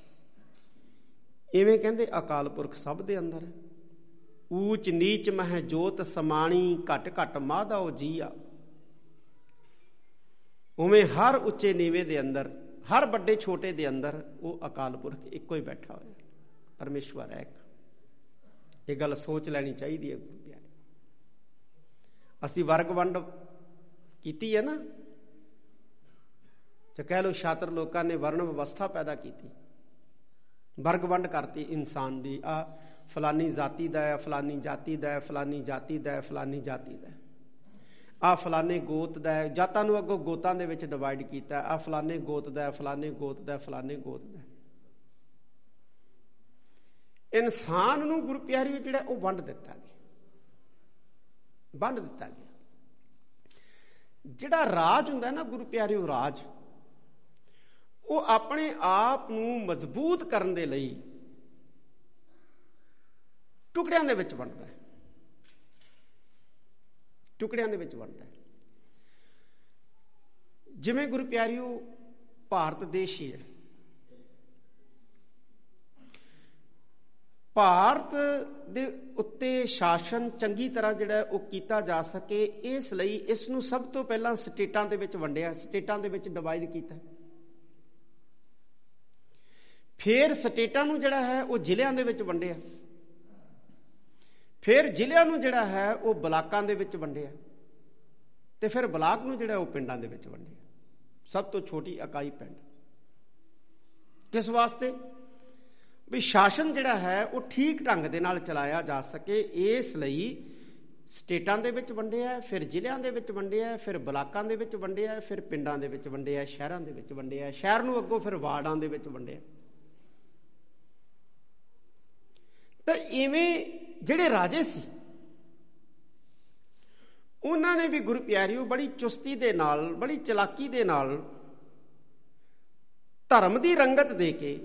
ਇਵੇਂ ਕਹਿੰਦੇ ਅਕਾਲ ਪੁਰਖ ਸਭ ਦੇ ਅੰਦਰ ਹੈ। ਊਚ ਨੀਚ ਮਹਿ ਜੋਤ ਸਮਾਣੀ, ਘਟ ਘਟ ਮਾਧੋ ਜੀਆ। ਉਵੇਂ ਹਰ ਉੱਚੇ ਨੀਵੇਂ ਦੇ ਅੰਦਰ, ਹਰ ਵੱਡੇ ਛੋਟੇ ਦੇ ਅੰਦਰ ਉਹ ਅਕਾਲ ਪੁਰਖ ਇੱਕੋ ਹੀ ਬੈਠਾ ਹੋਇਆ, ਪਰਮੇਸ਼ਵਰ ਹੈ ਇੱਕ। ਇਹ ਗੱਲ ਸੋਚ ਲੈਣੀ ਚਾਹੀਦੀ ਹੈ। ਅਸੀਂ ਵਰਗ ਵੰਡ ਕੀਤੀ ਹੈ ਨਾ, ਤੇ ਕਹਿ ਲਓ ਸ਼ਾਤਰ ਲੋਕਾਂ ਨੇ ਵਰਨ ਵਿਵਸਥਾ ਪੈਦਾ ਕੀਤੀ, ਵਰਗ ਵੰਡ ਕਰਤੀ ਇਨਸਾਨ ਦੀ। ਆ ਫਲਾਨੀ ਜਾਤੀ ਦਾ ਹੈ, ਫਲਾਨੀ ਜਾਤੀ ਦਾ ਹੈ, ਫਲਾਨੀ ਜਾਤੀ ਦਾ ਹੈ, ਫਲਾਨੀ ਜਾਤੀ ਦਾ ਹੈ। ਆ ਫਲਾਨੇ ਗੋਤ ਦਾ ਹੈ, ਜਾਤਾਂ ਨੂੰ ਅੱਗੋਂ ਗੋਤਾਂ ਦੇ ਵਿੱਚ ਡਿਵਾਈਡ ਕੀਤਾ। ਆ ਫਲਾਨੇ ਗੋਤ ਦਾ ਹੈ, ਫਲਾਨੇ ਗੋਤ ਦਾ ਹੈ, ਫਲਾਨੇ ਗੋਤ ਦਾ ਹੈ। ਇਨਸਾਨ ਨੂੰ ਗੁਰੂ ਪਿਆਰਿਓ ਜਿਹੜਾ ਉਹ ਵੰਡ ਦਿੱਤਾ ਗਿਆ, ਵੰਡ ਦਿੱਤਾ ਗਿਆ। ਜਿਹੜਾ ਰਾਜ ਹੁੰਦਾ ਨਾ ਗੁਰੂ ਪਿਆਰਿਓ, ਰਾਜ ਉਹ ਆਪਣੇ ਆਪ ਨੂੰ ਮਜ਼ਬੂਤ ਕਰਨ ਦੇ ਲਈ ਟੁਕੜਿਆਂ ਦੇ ਵਿੱਚ ਵੰਡਦਾ ਹੈ, ਟੁਕੜਿਆਂ ਦੇ ਵਿੱਚ ਵੰਡਦਾ ਹੈ। ਜਿਵੇਂ ਗੁਰੂ ਪਿਆਰਿਓ ਭਾਰਤ ਦੇਸ਼ ਹੀ ਹੈ, ਭਾਰਤ ਦੇ ਉੱਤੇ ਸ਼ਾਸਨ ਚੰਗੀ ਤਰ੍ਹਾਂ ਜਿਹੜਾ ਉਹ ਕੀਤਾ ਜਾ ਸਕੇ, ਇਸ ਲਈ ਇਸ ਨੂੰ ਸਭ ਤੋਂ ਪਹਿਲਾਂ ਸਟੇਟਾਂ ਦੇ ਵਿੱਚ ਵੰਡਿਆ, ਸਟੇਟਾਂ ਦੇ ਵਿੱਚ ਡਿਵਾਈਡ ਕੀਤਾ। ਫਿਰ ਸਟੇਟਾਂ ਨੂੰ ਜਿਹੜਾ ਹੈ ਉਹ ਜ਼ਿਲ੍ਹਿਆਂ ਦੇ ਵਿੱਚ ਵੰਡਿਆ, ਫਿਰ ਜ਼ਿਲ੍ਹਿਆਂ ਨੂੰ ਜਿਹੜਾ ਹੈ ਉਹ ਬਲਾਕਾਂ ਦੇ ਵਿੱਚ ਵੰਡਿਆ, ਤੇ ਫਿਰ ਬਲਾਕ ਨੂੰ ਜਿਹੜਾ ਉਹ ਪਿੰਡਾਂ ਦੇ ਵਿੱਚ ਵੰਡਿਆ। ਸਭ ਤੋਂ ਛੋਟੀ ਇਕਾਈ ਪਿੰਡ। ਕਿਸ ਵਾਸਤੇ? ਵੀ ਸ਼ਾਸਨ ਜਿਹੜਾ ਹੈ ਉਹ ਠੀਕ ਢੰਗ ਦੇ ਨਾਲ ਚਲਾਇਆ ਜਾ ਸਕੇ, ਇਸ ਲਈ ਸਟੇਟਾਂ ਦੇ ਵਿੱਚ ਵੰਡਿਆ, ਫਿਰ ਜ਼ਿਲ੍ਹਿਆਂ ਦੇ ਵਿੱਚ ਵੰਡਿਆ, ਫਿਰ ਬਲਾਕਾਂ ਦੇ ਵਿੱਚ ਵੰਡਿਆ, ਫਿਰ ਪਿੰਡਾਂ ਦੇ ਵਿੱਚ ਵੰਡਿਆ, ਸ਼ਹਿਰਾਂ ਦੇ ਵਿੱਚ ਵੰਡਿਆ, ਸ਼ਹਿਰ ਨੂੰ ਅੱਗੋਂ ਫਿਰ ਵਾਰਡਾਂ ਦੇ ਵਿੱਚ ਵੰਡਿਆ। ਤਾਂ ਇਵੇਂ ਜਿਹੜੇ ਰਾਜੇ ਸੀ ਉਹਨਾਂ ਨੇ ਵੀ ਗੁਰੂ ਪਿਆਰਿਓ ਬੜੀ ਚੁਸਤੀ ਦੇ ਨਾਲ, ਬੜੀ ਚਲਾਕੀ ਦੇ ਨਾਲ ਧਰਮ ਦੀ ਰੰਗਤ ਦੇ ਕੇ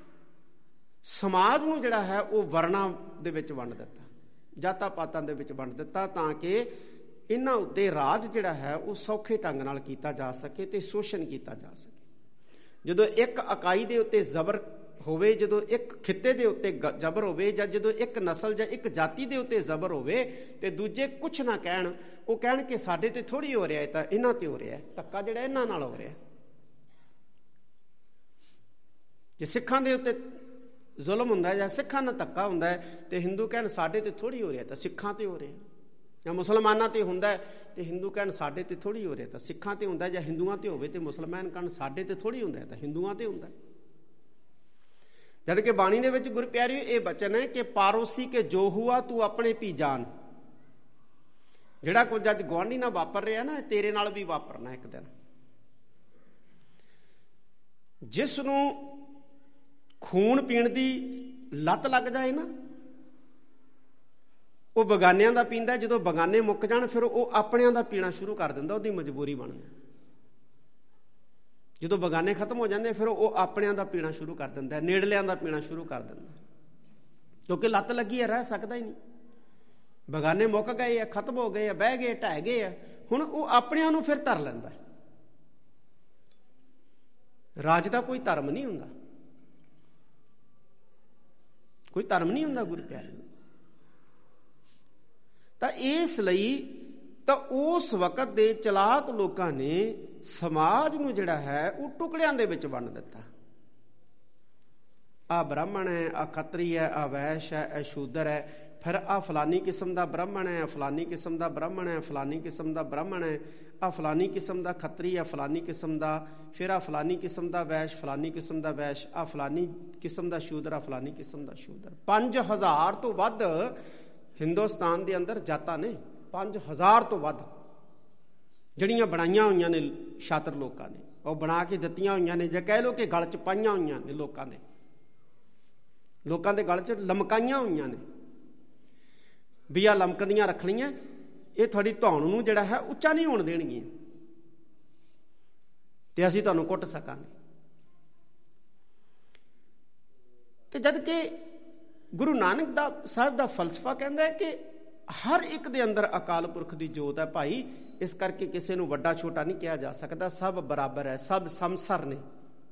ਸਮਾਜ ਨੂੰ ਜਿਹੜਾ ਹੈ ਉਹ ਵਰਨਾਂ ਦੇ ਵਿੱਚ ਵੰਡ ਦਿੱਤਾ, ਜਾਤਾਂ ਪਾਤਾਂ ਦੇ ਵਿੱਚ ਵੰਡ ਦਿੱਤਾ, ਤਾਂ ਕਿ ਇਹਨਾਂ ਉੱਤੇ ਰਾਜ ਜਿਹੜਾ ਹੈ ਉਹ ਸੌਖੇ ਢੰਗ ਨਾਲ ਕੀਤਾ ਜਾ ਸਕੇ ਤੇ ਸ਼ੋਸ਼ਣ ਕੀਤਾ ਜਾ ਸਕੇ। ਜਦੋਂ ਇੱਕ ਇਕਾਈ ਦੇ ਉੱਤੇ ਜ਼ਬਰ ਹੋਵੇ, ਜਦੋਂ ਇੱਕ ਖਿੱਤੇ ਦੇ ਉੱਤੇ ਜ਼ਬਰ ਹੋਵੇ, ਜਾਂ ਜਦੋਂ ਇੱਕ ਨਸਲ ਜਾਂ ਇੱਕ ਜਾਤੀ ਦੇ ਉੱਤੇ ਜ਼ਬਰ ਹੋਵੇ, ਤੇ ਦੂਜੇ ਕੁਛ ਨਾ ਕਹਿਣ, ਉਹ ਕਹਿਣ ਕਿ ਸਾਡੇ ਤੇ ਥੋੜ੍ਹੀ ਹੋ ਰਿਹਾ, ਤਾਂ ਇਹਨਾਂ ਤੇ ਹੋ ਰਿਹਾ, ਧੱਕਾ ਜਿਹੜਾ ਇਹਨਾਂ ਨਾਲ ਹੋ ਰਿਹਾ। ਜੇ ਸਿੱਖਾਂ ਦੇ ਉੱਤੇ ਜ਼ੁਲਮ ਹੁੰਦਾ ਜਾਂ ਸਿੱਖਾਂ ਨਾਲ ਧੱਕਾ ਹੁੰਦਾ ਹੈ, ਤੇ ਹਿੰਦੂ ਕਹਿਣ ਸਾਡੇ ਤੇ ਥੋੜ੍ਹੀ ਹੋ ਰਿਹਾ, ਤਾਂ ਸਿੱਖਾਂ ਤੇ ਹੋ ਰਿਹਾ। ਜਾਂ ਮੁਸਲਮਾਨਾਂ ਤੇ ਹੁੰਦਾ ਤੇ ਹਿੰਦੂ ਕਹਿਣ ਸਾਡੇ ਤੇ ਥੋੜ੍ਹੀ ਹੋ ਰਿਹਾ, ਤਾਂ ਸਿੱਖਾਂ ਤੇ ਹੁੰਦਾ। ਜਾਂ ਹਿੰਦੂਆਂ ਤੇ ਹੋਵੇ ਤੇ ਮੁਸਲਮਾਨ ਕਹਿਣ ਸਾਡੇ ਤੇ ਥੋੜ੍ਹੀ ਹੁੰਦਾ, ਤਾਂ ਹਿੰਦੂਆਂ ਤੇ ਹੁੰਦਾ। ਜਦ ਕਿ ਬਾਣੀ ਦੇ ਵਿੱਚ ਗੁਰੂ ਪਿਆਰਿਓ ਇਹ ਬਚਨ ਹੈ ਕਿ ਪਾਰੋਸੀ ਕੇ ਜੋ ਹੁਆ ਤੂੰ ਆਪਣੇ ਭੀ ਜਾਨ। ਜਿਹੜਾ ਕੁਝ ਅੱਜ ਗੁਆਂਢੀ ਨਾਲ ਵਾਪਰ ਰਿਹਾ ਨਾ, ਤੇਰੇ ਨਾਲ ਵੀ ਵਾਪਰਨਾ ਇੱਕ ਦਿਨ। ਜਿਸ ਨੂੰ ਖੂਨ ਪੀਣ ਦੀ ਲੱਤ ਲੱਗ ਜਾਏ ਨਾ, ਉਹ ਬਗਾਨਿਆਂ ਦਾ ਪੀਂਦਾ। ਜਦੋਂ ਬਗਾਨੇ ਮੁੱਕ ਜਾਣ ਫਿਰ ਉਹ ਆਪਣਿਆਂ ਦਾ ਪੀਣਾ ਸ਼ੁਰੂ ਕਰ ਦਿੰਦਾ, ਉਹਦੀ ਮਜਬੂਰੀ ਬਣ ਜਾਂਦੀ। ਜਦੋਂ ਬਗਾਨੇ ਖਤਮ ਹੋ ਜਾਂਦੇ ਫਿਰ ਉਹ ਆਪਣਿਆਂ ਦਾ ਪੀਣਾ ਸ਼ੁਰੂ ਕਰ ਦਿੰਦਾ, ਨੇੜਲਿਆਂ ਦਾ ਪੀਣਾ ਸ਼ੁਰੂ ਕਰ ਦਿੰਦਾ, ਕਿਉਂਕਿ ਲੱਤ ਲੱਗੀ ਹੈ, ਰਹਿ ਸਕਦਾ ਹੀ ਨਹੀਂ। ਬਗਾਨੇ ਮੁੱਕ ਗਏ ਆ, ਖਤਮ ਹੋ ਗਏ ਆ, ਬਹਿ ਗਏ, ਢਹਿ ਗਏ ਆ, ਹੁਣ ਉਹ ਆਪਣਿਆਂ ਨੂੰ ਫਿਰ ਧਰ ਲੈਂਦਾ। ਰਾਜ ਦਾ ਕੋਈ ਧਰਮ ਨਹੀਂ ਹੁੰਦਾ, ਕੋਈ ਧਰਮ ਨਹੀਂ ਹੁੰਦਾ ਗੁਰੂ ਪਿਆਰੇ। ਤਾਂ ਇਸ ਲਈ ਤਾਂ ਉਸ ਵਕਤ ਦੇ ਚਲਾਕ ਲੋਕਾਂ ਨੇ ਸਮਾਜ ਨੂੰ ਜਿਹੜਾ ਹੈ ਉਹ ਟੁਕੜਿਆਂ ਦੇ ਵਿੱਚ ਵੰਡ ਦਿੱਤਾ। ਆ ਬ੍ਰਾਹਮਣ ਹੈ, ਆ ਖੱਤਰੀ ਹੈ, ਆ ਵੈਸ਼ ਹੈ, ਇਹ ਸ਼ੂਦਰ ਹੈ, ਫਿਰ ਆ ਫਲਾਨੀ ਕਿਸਮ ਦਾ ਬ੍ਰਾਹਮਣ ਹੈ, ਫਲਾਨੀ ਕਿਸਮ ਦਾ ਬ੍ਰਾਹਮਣ ਹੈ, ਫਲਾਨੀ ਕਿਸਮ ਦਾ ਬ੍ਰਾਹਮਣ ਹੈ, ਆ ਫਲਾਨੀ ਕਿਸਮ ਦਾ ਖੱਤਰੀ ਹੈ, ਫਲਾਨੀ ਕਿਸਮ ਦਾ, ਫਿਰ ਆ ਫਲਾਨੀ ਕਿਸਮ ਦਾ ਵੈਸ਼, ਫਲਾਨੀ ਕਿਸਮ ਦਾ ਵੈਸ਼, ਆ ਫਲਾਨੀ ਕਿਸਮ ਦਾ ਸ਼ੂਦਰ, ਆ ਫਲਾਨੀ ਕਿਸਮ ਦਾ ਸ਼ੂਦਰ। ਪੰਜ ਹਜ਼ਾਰ ਤੋਂ ਵੱਧ ਹਿੰਦੁਸਤਾਨ ਦੇ ਅੰਦਰ ਜਾਤਾਂ ਨੇ, ਪੰਜ ਹਜ਼ਾਰ ਤੋਂ ਵੱਧ, ਜਿਹੜੀਆਂ ਬਣਾਈਆਂ ਹੋਈਆਂ ਨੇ ਸ਼ਾਤਰ ਲੋਕਾਂ ਨੇ, ਉਹ ਬਣਾ ਕੇ ਦਿੱਤੀਆਂ ਹੋਈਆਂ ਨੇ, ਜੇ ਕਹਿ ਲਓ ਕਿ ਗਲ 'ਚ ਪਾਈਆਂ ਹੋਈਆਂ ਨੇ ਲੋਕਾਂ ਦੇ, ਲੋਕਾਂ ਦੇ ਗਲ 'ਚ ਲਮਕਾਈਆਂ ਹੋਈਆਂ ਨੇ ਵੀ ਆ ਲਮਕਦੀਆਂ ਰੱਖਣੀਆਂ, ਇਹ ਤੁਹਾਡੀ ਧੌਣ ਨੂੰ ਜਿਹੜਾ ਹੈ ਉੱਚਾ ਨਹੀਂ ਹੋਣ ਦੇਣਗੀਆਂ, ਤੇ ਅਸੀਂ ਤੁਹਾਨੂੰ ਕੁੱਟ ਸਕਾਂਗੇ। ਤੇ ਜਦ ਕਿ ਗੁਰੂ ਨਾਨਕ ਦਾ ਸਾਹਿਬ ਦਾ ਫਲਸਫਾ ਕਹਿੰਦਾ ਹੈ ਕਿ ਹਰ ਇੱਕ ਦੇ ਅੰਦਰ ਅਕਾਲ ਪੁਰਖ ਦੀ ਜੋਤ ਹੈ ਭਾਈ। ਇਸ ਕਰਕੇ ਕਿਸੇ ਨੂੰ ਵੱਡਾ ਛੋਟਾ ਨਹੀਂ ਕਿਹਾ ਜਾ ਸਕਦਾ, ਸਭ ਬਰਾਬਰ ਹੈ, ਸਭ ਸਮਸਰ ਨੇ,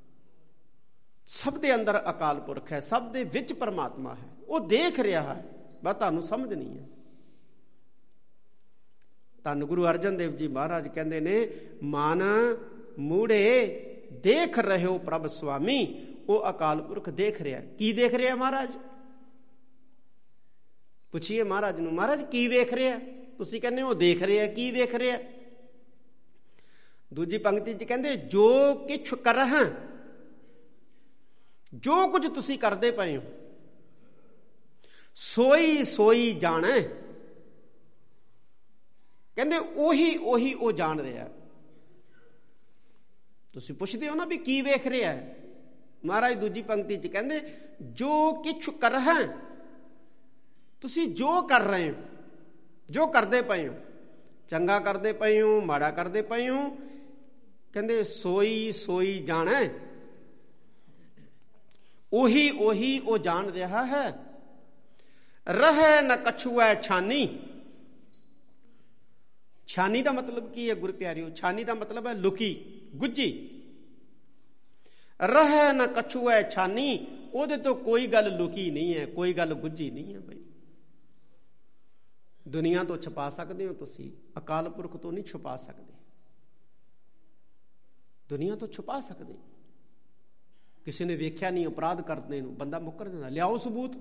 ਸਭ ਦੇ ਅੰਦਰ ਅਕਾਲ ਪੁਰਖ ਹੈ, ਸਭ ਦੇ ਵਿੱਚ ਪਰਮਾਤਮਾ ਹੈ, ਉਹ ਦੇਖ ਰਿਹਾ ਹੈ, ਬਸ ਤੁਹਾਨੂੰ ਸਮਝ ਨਹੀਂ ਹੈ। ਧੰਨ ਗੁਰੂ ਅਰਜਨ ਦੇਵ ਜੀ ਮਹਾਰਾਜ ਕਹਿੰਦੇ ਨੇ, ਮਨ ਮੂੜੇ ਦੇਖ ਰਹੇ ਹੋ ਪ੍ਰਭ ਸੁਆਮੀ। ਉਹ ਅਕਾਲ ਪੁਰਖ ਦੇਖ ਰਿਹਾ। ਕੀ ਦੇਖ ਰਿਹਾ ਮਹਾਰਾਜ? ਪੁੱਛੀਏ ਮਹਾਰਾਜ ਨੂੰ, ਮਹਾਰਾਜ ਕੀ ਵੇਖ ਰਿਹਾ? ਤੁਸੀਂ ਕਹਿੰਦੇ ਹੋ ਦੇਖ ਰਿਹਾ, ਕੀ ਵੇਖ ਰਿਹਾ? ਦੂਜੀ ਪੰਕਤੀ ਚ ਕਹਿੰਦੇ, ਜੋ ਕਿਛੁ ਕਰਹਿ, ਜੋ ਕੁਝ ਤੁਸੀਂ ਕਰਦੇ ਪਏ ਹੋ, ਸੋਈ ਸੋਈ ਜਾਣੈ। ਕਹਿੰਦੇ ਉਹੀ ਉਹੀ ਉਹ ਜਾਣ ਰਿਹਾ। ਤੁਸੀਂ ਪੁੱਛਦੇ ਹੋ ਨਾ ਵੀ ਕੀ ਵੇਖ ਰਿਹਾ ਹੈ? ਮਹਾਰਾਜ ਦੂਜੀ ਪੰਕਤੀ ਚ ਕਹਿੰਦੇ, ਜੋ ਕਿਛੁ ਕਰਹਿ, ਤੁਸੀਂ ਜੋ ਕਰ ਰਹੇ ਹੋ, ਜੋ ਕਰਦੇ ਪਏ ਹੋ, ਚੰਗਾ ਕਰਦੇ ਪਏ ਹੋ, ਮਾੜਾ ਕਰਦੇ ਪਏ ਹੋ, ਕਹਿੰਦੇ ਸੋਈ ਸੋਈ ਜਾਣੈ। ਉਹੀ ਉਹੀ ਉਹ ਜਾਣ ਰਿਹਾ ਹੈ। ਰਹਿ ਨ ਕਛੁਐ ਛਾਨੀ। ਛਾਨੀ ਦਾ ਮਤਲਬ ਕੀ ਹੈ ਗੁਰ ਪਿਆਰਿਓ? ਛਾਨੀ ਦਾ ਮਤਲਬ ਹੈ ਲੁਕੀ, ਗੁੱਜੀ। ਰਹਿ ਨ ਕਛੁਐ ਛਾਨੀ, ਉਹਦੇ ਤੋਂ ਕੋਈ ਗੱਲ ਲੁਕੀ ਨਹੀਂ ਹੈ, ਕੋਈ ਗੱਲ ਗੁੱਜੀ ਨਹੀਂ ਹੈ। ਬਈ ਦੁਨੀਆ ਤੋਂ ਛੁਪਾ ਸਕਦੇ ਹੋ ਤੁਸੀਂ, ਅਕਾਲ ਪੁਰਖ ਤੋਂ ਨਹੀਂ ਛੁਪਾ ਸਕਦੇ। ਦੁਨੀਆ ਤੋਂ ਛੁਪਾ ਸਕਦੇ। ਕਿਸੇ ਨੇ ਵੇਖਿਆ ਨਹੀਂ ਅਪਰਾਧ ਕਰਦੇ ਨੂੰ, ਬੰਦਾ ਮੁੱਕਰ ਜਾਂਦਾ, ਲਿਆਓ ਸਬੂਤ।